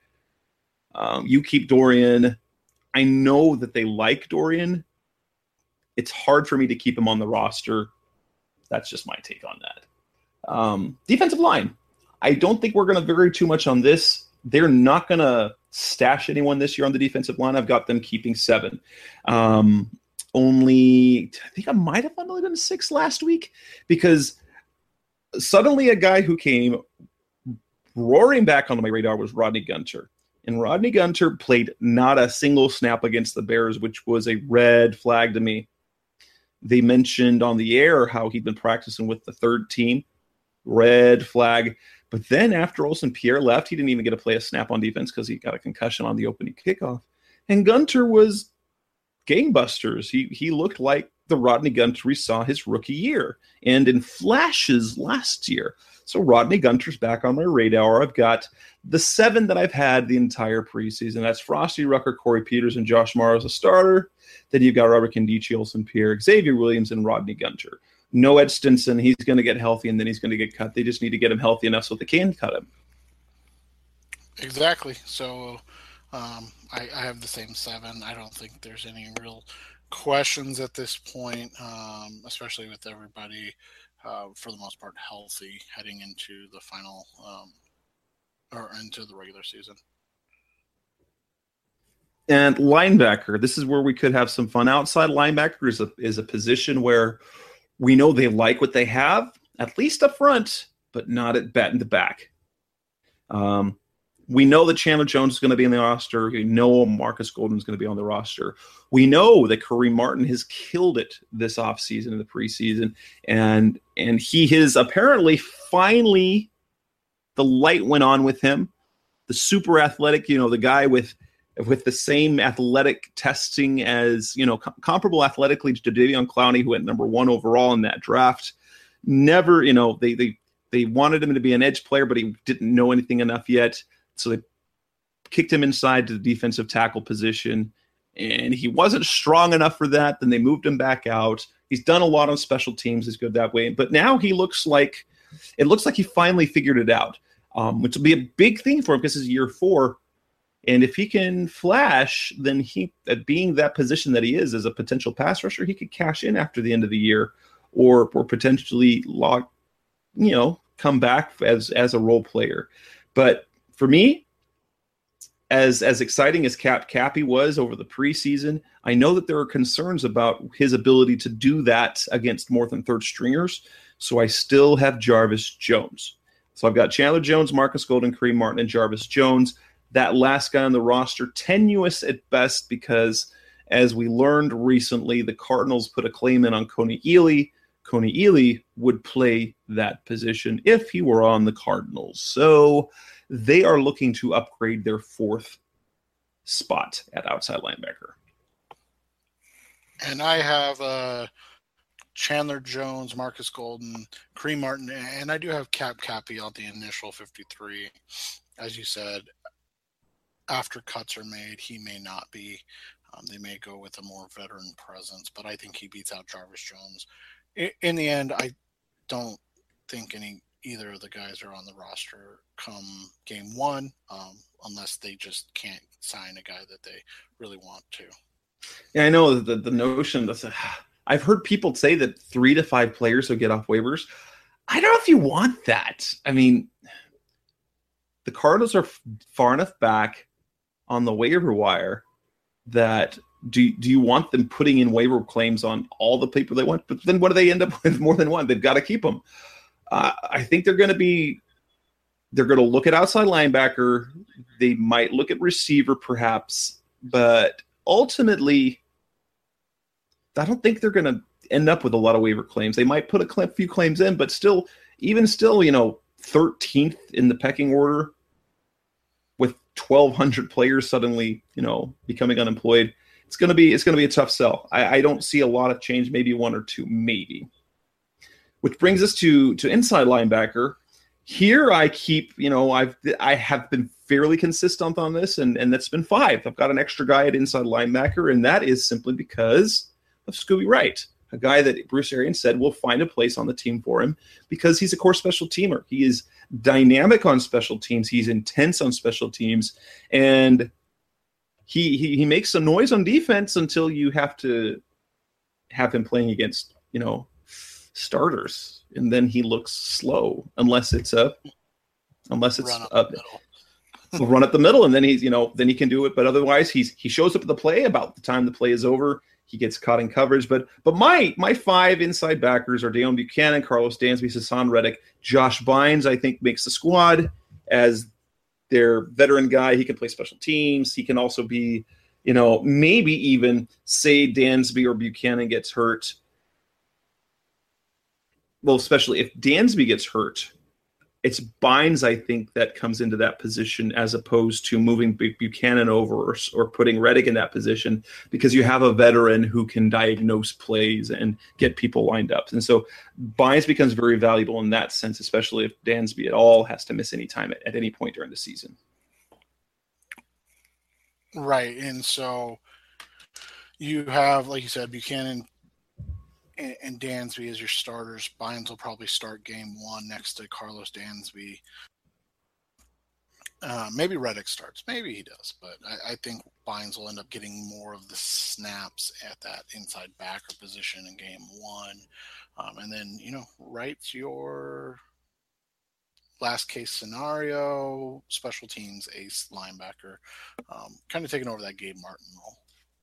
Um, you keep Dorian. I know that they like Dorian. It's hard for me to keep him on the roster. That's just my take on that. Um, defensive line. I don't think we're going to vary too much on this. They're not going to stash anyone this year on the defensive line. I've got them keeping seven. Um, only, I think I might have only done six last week because suddenly a guy who came roaring back onto my radar was Rodney Gunter. And Rodney Gunter played not a single snap against the Bears, which was a red flag to me. They mentioned on the air how he'd been practicing with the third team. Red flag. But then after Olsen Pierre left, he didn't even get to play a snap on defense because he got a concussion on the opening kickoff. And Gunter was gangbusters. He he looked like the Rodney Gunter we saw his rookie year and in flashes last year. So Rodney Gunter's back on my radar. I've got the seven that I've had the entire preseason. That's Frosty Rucker, Corey Peters, and Josh Morrow as a starter. Then you've got Robert Candice, Olsen Pierre, Xavier Williams, and Rodney Gunter. No Ed Stinson. He's going to get healthy, and then he's going to get cut. They just need to get him healthy enough so they can cut him. Exactly. So um, I, I have the same seven. I don't think there's any real questions at this point, um, especially with everybody, uh, for the most part, healthy heading into the final um, or into the regular season. And linebacker, this is where we could have some fun. Outside linebacker is a, is a position where we know they like what they have, at least up front, but not at bat in the back. Um, we know that Chandler Jones is going to be in the roster. We know Marcus Golden is going to be on the roster. We know that Kareem Martin has killed it this offseason in the preseason. And, and he has apparently finally, the light went on with him. The super athletic, you know, the guy with with the same athletic testing as, you know, com- comparable athletically to Davion Clowney, who went number one overall in that draft. Never, you know, they they they wanted him to be an edge player, but he didn't know anything enough yet. So they kicked him inside to the defensive tackle position, and he wasn't strong enough for that. Then they moved him back out. He's done a lot on special teams. He's good that way. But now he looks like, it looks like he finally figured it out, um, which will be a big thing for him because it's year four. And if he can flash, then he, at being that position that he is as a potential pass rusher, he could cash in after the end of the year, or or potentially log, you know, come back as as a role player. But for me, as as exciting as Cap Cappy was over the preseason, I know that there are concerns about his ability to do that against more than third stringers. So I still have Jarvis Jones. So I've got Chandler Jones, Marcus Golden, Kareem Martin, and Jarvis Jones. That last guy on the roster, tenuous at best, because as we learned recently, the Cardinals put a claim in on Coney Ealy. Coney Ealy would play that position if he were on the Cardinals. So they are looking to upgrade their fourth spot at outside linebacker. And I have uh, Chandler Jones, Marcus Golden, Kareem Martin, and I do have Cap Cappy on the initial fifty-three. As you said, after cuts are made, he may not be. Um, they may go with a more veteran presence, but I think he beats out Jarvis Jones. In, in the end, I don't think any either of the guys are on the roster come game one, um, unless they just can't sign a guy that they really want to. Yeah, I know the the notion that uh, I've heard people say that three to five players will get off waivers. I don't know if you want that. I mean, the Cardinals are f- far enough back on the waiver wire that do do you want them putting in waiver claims on all the people they want? But then what do they end up with? More than one. They've got to keep them. Uh, I think they're going to be. They're going to look at outside linebacker. They might look at receiver, perhaps, but ultimately, I don't think they're going to end up with a lot of waiver claims. They might put a few claims in, but still, even still, you know, thirteenth in the pecking order with twelve hundred players suddenly, you know, becoming unemployed. It's going to be it's going to be a tough sell. I, I don't see a lot of change, maybe one or two, maybe. Which brings us to to inside linebacker. Here I keep, you know, I've I have been fairly consistent on this, and, and that's been five. I've got an extra guy at inside linebacker, and that is simply because of Scooby Wright, a guy that Bruce Arians said will find a place on the team for him because he's a core special teamer. He is dynamic on special teams. He's intense on special teams, and he he, he makes some noise on defense until you have to have him playing against, you know, starters, and then he looks slow unless it's a unless it's run a, a run up the middle, and then he's, you know, then he can do it. But otherwise, he's he shows up at the play about the time the play is over. He gets caught in coverage. But but my my five inside backers are Deone Bucannon, Carlos Dansby, Hassan Reddick, Josh Bynes. I think makes the squad as their veteran guy. He can play special teams. He can also be, you know, maybe even say Dansby or Buchanan gets hurt. Well, especially if Dansby gets hurt, it's Bynes, I think, that comes into that position as opposed to moving Buchanan over or, or putting Reddick in that position, because you have a veteran who can diagnose plays and get people lined up. And so Bynes becomes very valuable in that sense, especially if Dansby at all has to miss any time at, at any point during the season. Right. And so you have, like you said, Buchanan and Dansby as your starters. Bynes will probably start game one next to Carlos Dansby. Uh, maybe Reddick starts. Maybe he does. But I, I think Bynes will end up getting more of the snaps at that inside backer position in game one. Um, and then, you know, Wright's your last case scenario, special teams ace linebacker, um, kind of taking over that Gabe Martin role.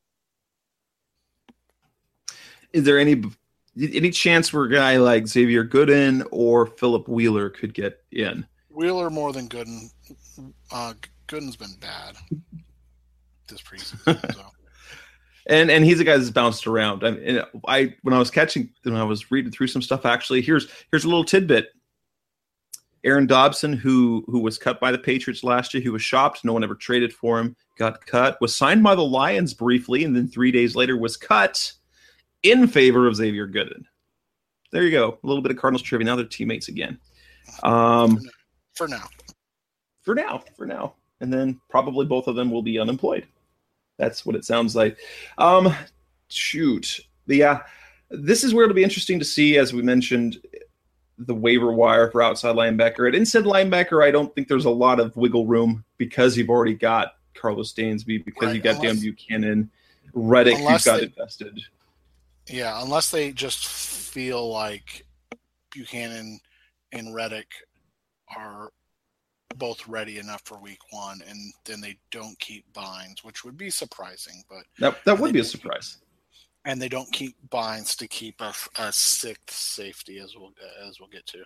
Is there any any chance where a guy like Xavier Gooden or Philip Wheeler could get in? Wheeler more than Gooden. Uh, Gooden's been bad this preseason. So. and and he's a guy that's bounced around. I, mean, I when I was catching, when I was reading through some stuff, actually, here's here's a little tidbit. Aaron Dobson, who who was cut by the Patriots last year, he was shopped. No one ever traded for him. Got cut. Was signed by the Lions briefly, and then three days later was cut in favor of Xavier Gooden. There you go. A little bit of Cardinals trivia. Now they're teammates again. Um, for now. For now. For now. And then probably both of them will be unemployed. That's what it sounds like. Um, shoot. Yeah. This is where it'll be interesting to see, as we mentioned, the waiver wire for outside linebacker. At inside linebacker, I don't think there's a lot of wiggle room because you've already got Carlos Dansby because Right, you got unless- Dan Buchanan, Reddick, who's Unless got they- invested. Yeah, unless they just feel like Buchanan and Reddick are both ready enough for week one, and then they don't keep Bynes, which would be surprising. But That that would they be a don't- surprise. and they don't keep Bynes to keep a, a sixth safety, as we'll as we'll get to.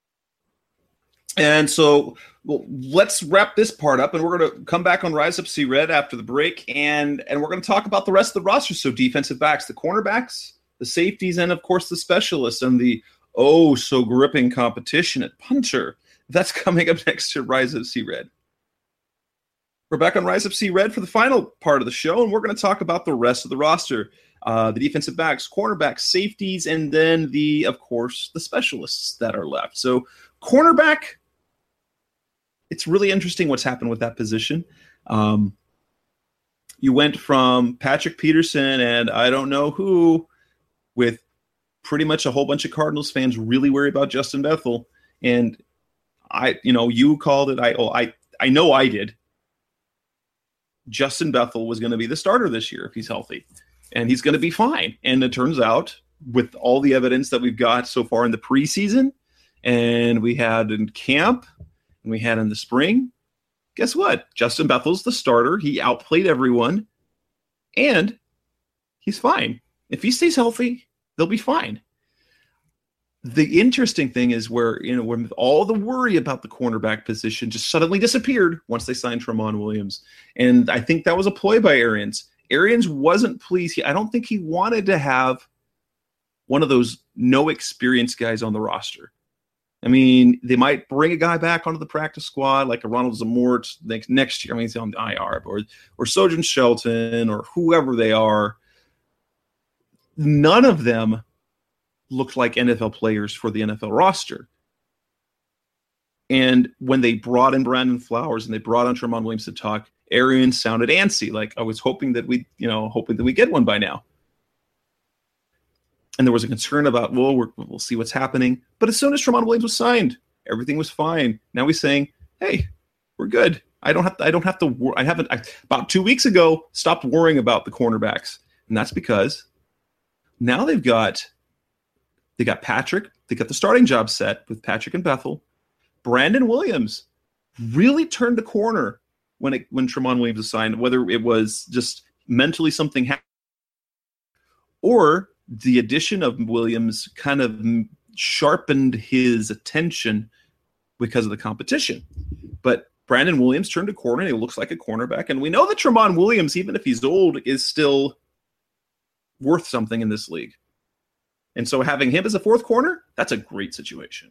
And so, well, let's wrap this part up, and we're going to come back on Rise Up See Red after the break, and and we're going to talk about the rest of the roster. So defensive backs, the cornerbacks, the safeties, and of course the specialists, and the oh so gripping competition at punter. That's coming up next to Rise Up See Red. We're back on Rise Up See Red for the final part of the show, and we're going to talk about the rest of the roster. Uh, the defensive backs, cornerbacks, safeties, and then the, of course, the specialists that are left. So cornerback, it's really interesting what's happened with that position. Um, you went from Patrick Peterson and I don't know who, with pretty much a whole bunch of Cardinals fans really worried about Justin Bethel. And I, you know, you called it. I, oh, I, I know I did. Justin Bethel was going to be the starter this year if he's healthy, and he's going to be fine. And it turns out, with all the evidence that we've got so far in the preseason, and we had in camp, and we had in the spring, guess what? Justin Bethel's the starter. He outplayed everyone, and he's fine. If he stays healthy, they'll be fine. The interesting thing is where, you know, when all the worry about the cornerback position just suddenly disappeared once they signed Tramon Williams. And I think that was a ploy by Arians. Arians wasn't pleased. He, I don't think he wanted to have one of those no experience guys on the roster. I mean, they might bring a guy back onto the practice squad like a Ronald Zamort next, next year. I mean, he's on the I R, or, or Sojourn Shelton, or whoever they are. None of them looked like N F L players for the N F L roster. And when they brought in Brandon Flowers and they brought on Tramon Williams to talk, Arians sounded antsy, like I was hoping that we, you know, hoping that we get one by now. And there was a concern about, well, we're, we'll see what's happening. But as soon as Tramon Williams was signed, everything was fine. Now he's saying, "Hey, we're good. I don't have to. I don't have to. Wor- I haven't. I, about two weeks ago, stopped worrying about the cornerbacks, and that's because now they've got they got Patrick. They got the starting job set with Patrick and Bethel. Brandon Williams really turned the corner when it when Tramon Williams was signed, whether it was just mentally something happened or the addition of Williams kind of sharpened his attention because of the competition. But Brandon Williams turned a corner, and he looks like a cornerback. And we know that Tramon Williams, even if he's old, is still worth something in this league. And so having him as a fourth corner, that's a great situation.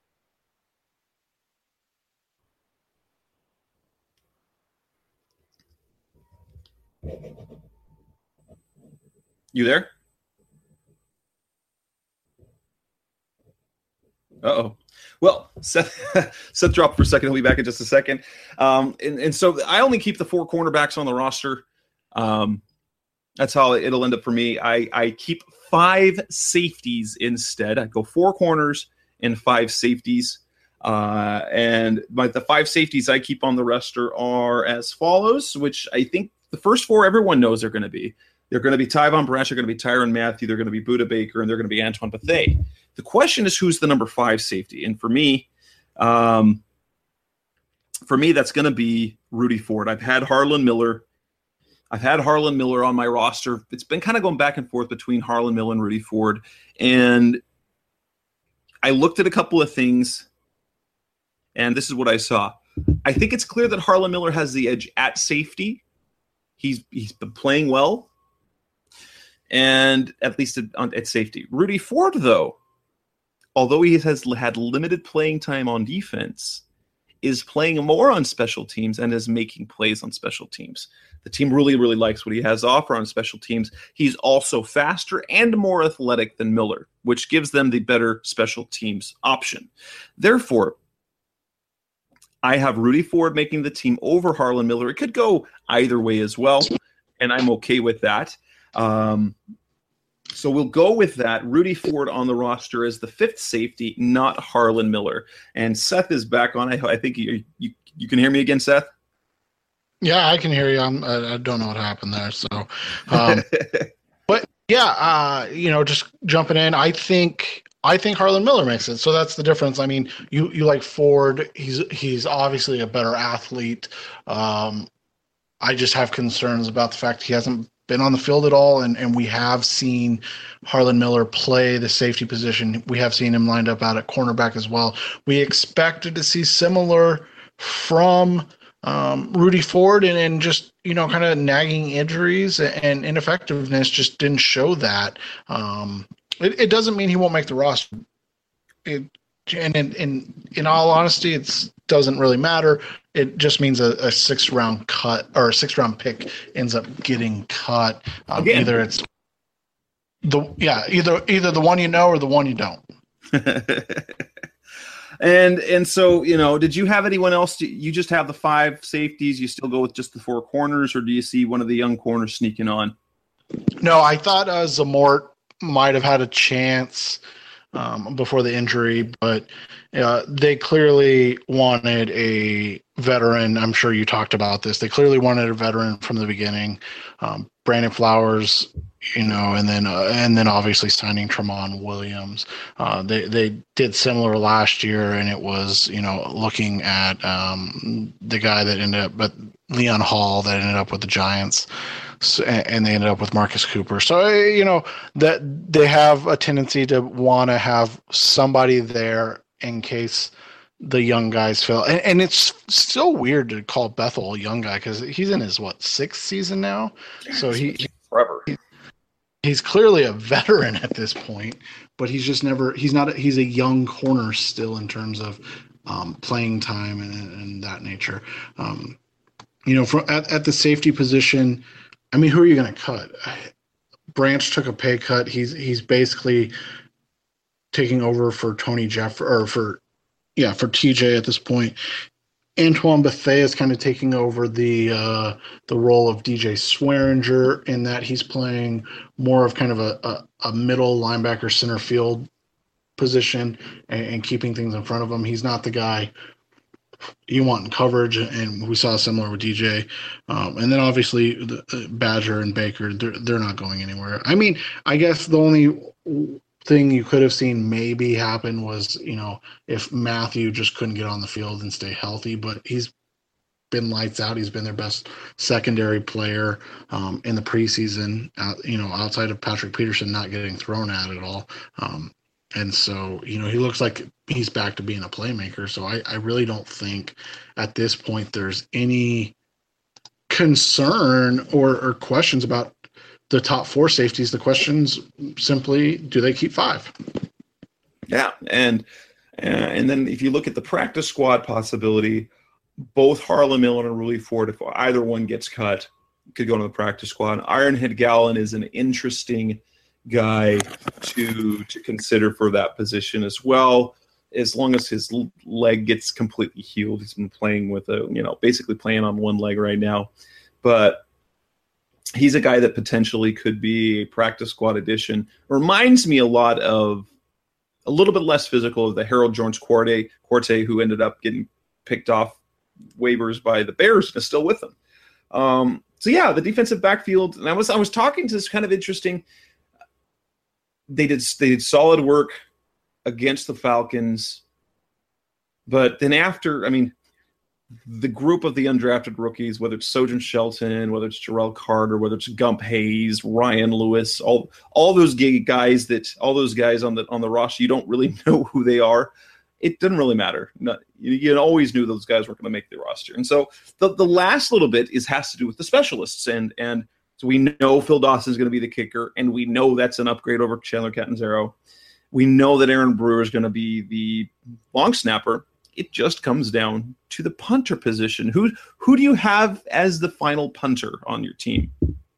You there? Uh-oh. Well, Seth, Seth dropped for a second. He'll be back in just a second. Um, and, and so I only keep the four cornerbacks on the roster. Um, that's how it'll end up for me. I, I keep five safeties instead. I go four corners and five safeties. Uh, and my, the five safeties I keep on the roster are as follows, which I think the first four everyone knows they're going to be. They're going to be Tyvon Branch, they're going to be Tyrann Mathieu, they're going to be Budda Baker, and they're going to be Antoine Bethea. The question is who's the number five safety? And for me, um, for me, that's going to be Rudy Ford. I've had Harlan Miller. I've had Harlan Miller on my roster. It's been kind of going back and forth between Harlan Miller and Rudy Ford. And I looked at a couple of things, and this is what I saw. I think it's clear that Harlan Miller has the edge at safety. He's he's been playing well, and at least at, at safety. Rudy Ford, though, although he has had limited playing time on defense, is playing more on special teams and is making plays on special teams. The team really, really likes what he has to offer on special teams. He's also faster and more athletic than Miller, which gives them the better special teams option. Therefore, I have Rudy Ford making the team over Harlan Miller. It could go either way as well, and I'm okay with that. Um, so we'll go with that. Rudy Ford on the roster as the fifth safety, not Harlan Miller. And Seth is back on. I, I think you, you you can hear me again, Seth? Yeah, I can hear you. I'm, I, I don't know what happened there. So, um, but yeah, uh, you know, just jumping in, I think I think Harlan Miller makes it. So that's the difference. I mean, you you like Ford. He's he's obviously a better athlete. Um, I just have concerns about the fact he hasn't been on the field at all, and, and we have seen Harlan Miller play the safety position. We have seen him lined up out at cornerback as well. We expected to see similar from um, Rudy Ford, and, and just, you know, kind of nagging injuries and ineffectiveness just didn't show that. Um, it, it doesn't mean he won't make the roster. It, and in, in in all honesty, it doesn't really matter. It just means a, a sixth round cut or a sixth round pick ends up getting cut. Um, Again. Either it's the yeah, either either the one you know or the one you don't. and and so, you know, did you have anyone else? You just have the five safeties. You still go with just the four corners, or do you see one of the young corners sneaking on? No, I thought uh, Zamort might have had a chance um, before the injury, but uh, they clearly wanted a veteran. I'm sure you talked about this. They clearly wanted a veteran from the beginning. Um, Brandon Flowers, you know, and then uh, and then obviously signing Tramon Williams. Uh, they they did similar last year, and it was, you know, looking at um, the guy that ended up, but Leon Hall that ended up with the Giants. So, and they ended up with Marcus Cooper. So, you know, that they have a tendency to want to have somebody there in case the young guys fail. And, and it's still weird to call Bethel a young guy because he's in his, what, sixth season now? So he, forever. He, he's clearly a veteran at this point, but he's just never, he's not, a, he's a young corner still in terms of um, playing time and, and that nature. Um, you know, for, at, at the safety position, I mean, who are you going to cut? Branch took a pay cut. He's he's basically taking over for Tony Jeff or for yeah for T J at this point. Antoine Bethea is kind of taking over the uh, the role of D J Swearinger in that he's playing more of kind of a, a, a middle linebacker center field position and, and keeping things in front of him. He's not the guy you want in coverage, and we saw similar with D J. Um, and then obviously the, uh, Badger and Baker, they're, they're not going anywhere. I mean, I guess the only thing you could have seen maybe happen was, you know, if Matthew just couldn't get on the field and stay healthy, but he's been lights out. He's been their best secondary player um, in the preseason, uh, you know, outside of Patrick Peterson not getting thrown at at all. Um, And so, you know, he looks like he's back to being a playmaker. So I, I really don't think at this point there's any concern or, or questions about the top four safeties. The question's simply, do they keep five? Yeah. And, uh, and then if you look at the practice squad possibility, both Harlan Miller and Rudy Ford, if either one gets cut, could go into the practice squad. Ironhead Gallen is an interesting guy to to consider for that position as well, as long as his leg gets completely healed. He's been playing with a, you know, basically playing on one leg right now, but he's a guy that potentially could be a practice squad addition. Reminds me a lot of a little bit less physical of the Harold Jones Quarte, Quarte who ended up getting picked off waivers by the Bears and is still with them. Um, so yeah, the defensive backfield, and I was I was talking to this kind of interesting. They did they did solid work against the Falcons, but then after, I mean, the group of the undrafted rookies, whether it's Sojourn Shelton, whether it's Jarrell Carter, whether it's Gump Hayes, Ryan Lewis, all all those guys that all those guys on the on the roster, you don't really know who they are. It didn't really matter. Not, you, you always knew those guys weren't going to make the roster. And so the the last little bit is has to do with the specialists, and and. So we know Phil Dawson is going to be the kicker, and we know that's an upgrade over Chandler Catanzaro. We know that Aaron Brewer is going to be the long snapper. It just comes down to the punter position. Who who do you have as the final punter on your team?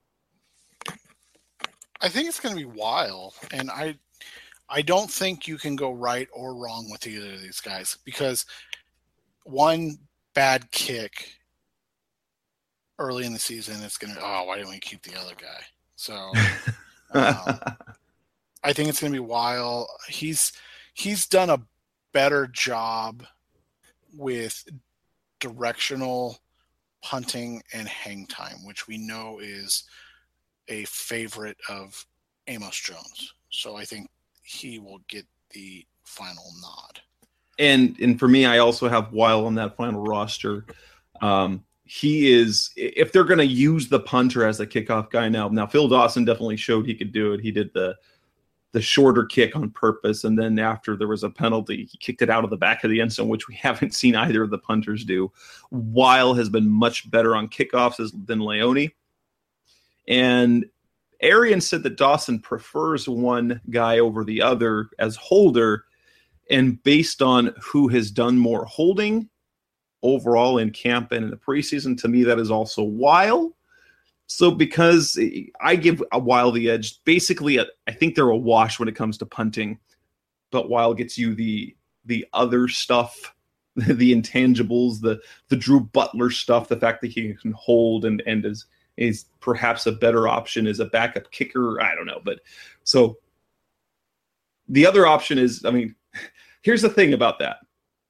I think it's going to be Weil, and I I don't think you can go right or wrong with either of these guys, because one bad kick early in the season, it's going to, oh, why didn't we keep the other guy? So um, I think it's going to be Weil. He's, he's done a better job with directional punting and hang time, which we know is a favorite of Amos Jones. So I think he will get the final nod. And and for me, I also have Weil on that final roster. Um, he is, if they're going to use the punter as the kickoff guy now, now Phil Dawson definitely showed he could do it. He did the the shorter kick on purpose, and then after there was a penalty, he kicked it out of the back of the end zone, which we haven't seen either of the punters do. Weil has been much better on kickoffs as, than Leone. And Arian said that Dawson prefers one guy over the other as holder, and based on who has done more holding overall in camp and in the preseason, to me that is also Weil. So because I give a Weil the edge, basically I think they're a wash when it comes to punting, but Weil gets you the the other stuff, the intangibles, the the Drew Butler stuff, the fact that he can hold and, and is is perhaps a better option as a backup kicker. I don't know. But so the other option is, I mean, here's the thing about that.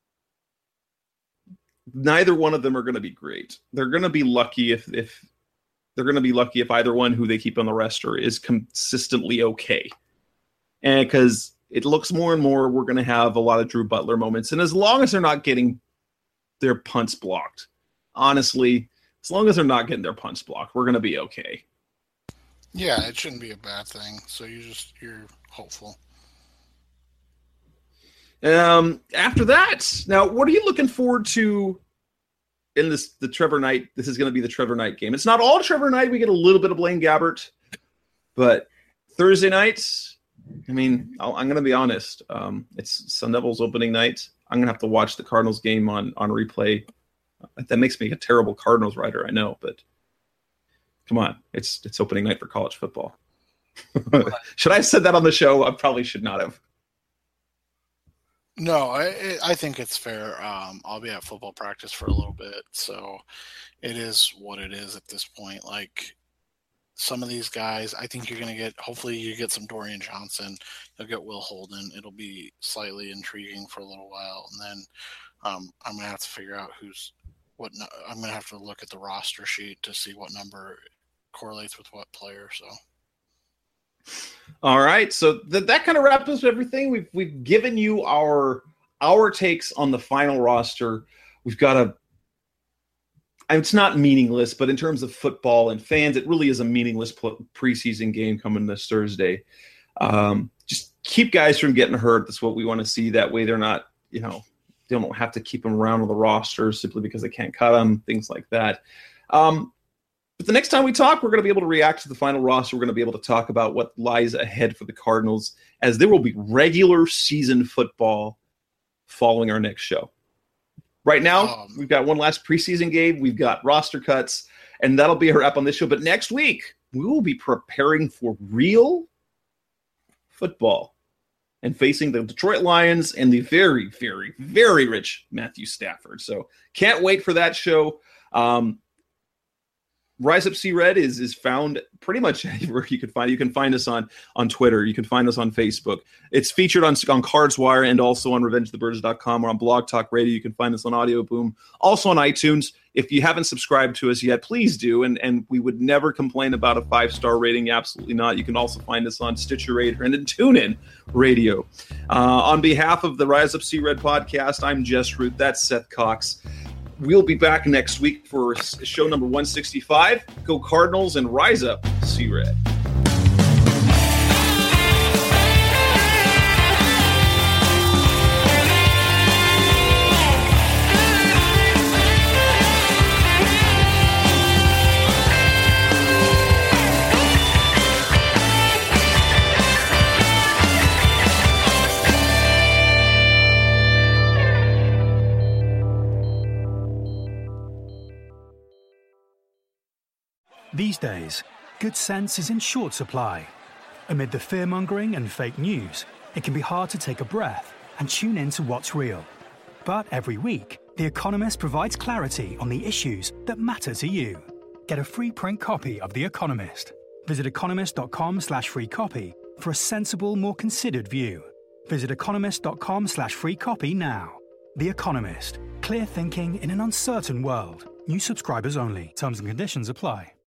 Neither one of them are going to be great. They're going to be lucky if if they're going to be lucky if either one who they keep on the roster is consistently okay. And because it looks more and more we're going to have a lot of Drew Butler moments. And as long as they're not getting their punts blocked, honestly, as long as they're not getting their punts blocked, we're going to be okay. Yeah, it shouldn't be a bad thing. So you just, you're hopeful. Um, after that, now, what are you looking forward to in this, the Trevor Knight? This is going to be the Trevor Knight game. It's not all Trevor Knight. We get a little bit of Blaine Gabbert, but Thursday nights, I mean, I'll, I'm going to be honest. Um, it's Sun Devils opening night. I'm going to have to watch the Cardinals game on, on replay. That makes me a terrible Cardinals writer, I know, but come on. It's, it's opening night for college football. Should I have said that on the show? I probably should not have. No, I I think it's fair. Um, I'll be at football practice for a little bit, so it is what it is at this point. Like some of these guys, I think you're going to get, hopefully you get some Dorian Johnson, you'll get Will Holden. It'll be slightly intriguing for a little while, and then um, I'm going to have to figure out who's what. I'm going to have to look at the roster sheet to see what number correlates with what player. So. All right, so th- that kind of wraps up everything. We've we've given you our our takes on the final roster. We've got a. It's not meaningless, but in terms of football and fans, it really is a meaningless preseason game coming this Thursday. Um, just keep guys from getting hurt. That's what we want to see. That way, they're not, you know, they don't have to keep them around on the roster simply because they can't cut them. Things like that. Um, But the next time we talk, we're going to be able to react to the final roster. We're going to be able to talk about what lies ahead for the Cardinals, as there will be regular season football following our next show. Right now, um, we've got one last preseason game. We've got roster cuts, and that'll be a wrap on this show. But next week, we will be preparing for real football and facing the Detroit Lions and the very, very, very rich Matthew Stafford. So can't wait for that show. Um, Rise Up See Red is is found pretty much anywhere you can find it. You can find us on, on Twitter. You can find us on Facebook. It's featured on, on Cards Wire and also on revenge the birds dot com or on Blog Talk Radio. You can find us on Audio Boom, also on iTunes. If you haven't subscribed to us yet, please do. And, and we would never complain about a five-star rating. Absolutely not. You can also find us on Stitcher Radio and TuneIn Radio. Uh, on behalf of the Rise Up See Red podcast, I'm Jess Root. That's Seth Cox. We'll be back next week for show number one sixty-five. Go Cardinals and rise up, See Red. These days, good sense is in short supply. Amid the fear-mongering and fake news, it can be hard to take a breath and tune in to what's real. But every week, The Economist provides clarity on the issues that matter to you. Get a free print copy of The Economist. Visit economist.com slash free copy for a sensible, more considered view. Visit economist.com slash free copy now. The Economist. Clear thinking in an uncertain world. New subscribers only. Terms and conditions apply.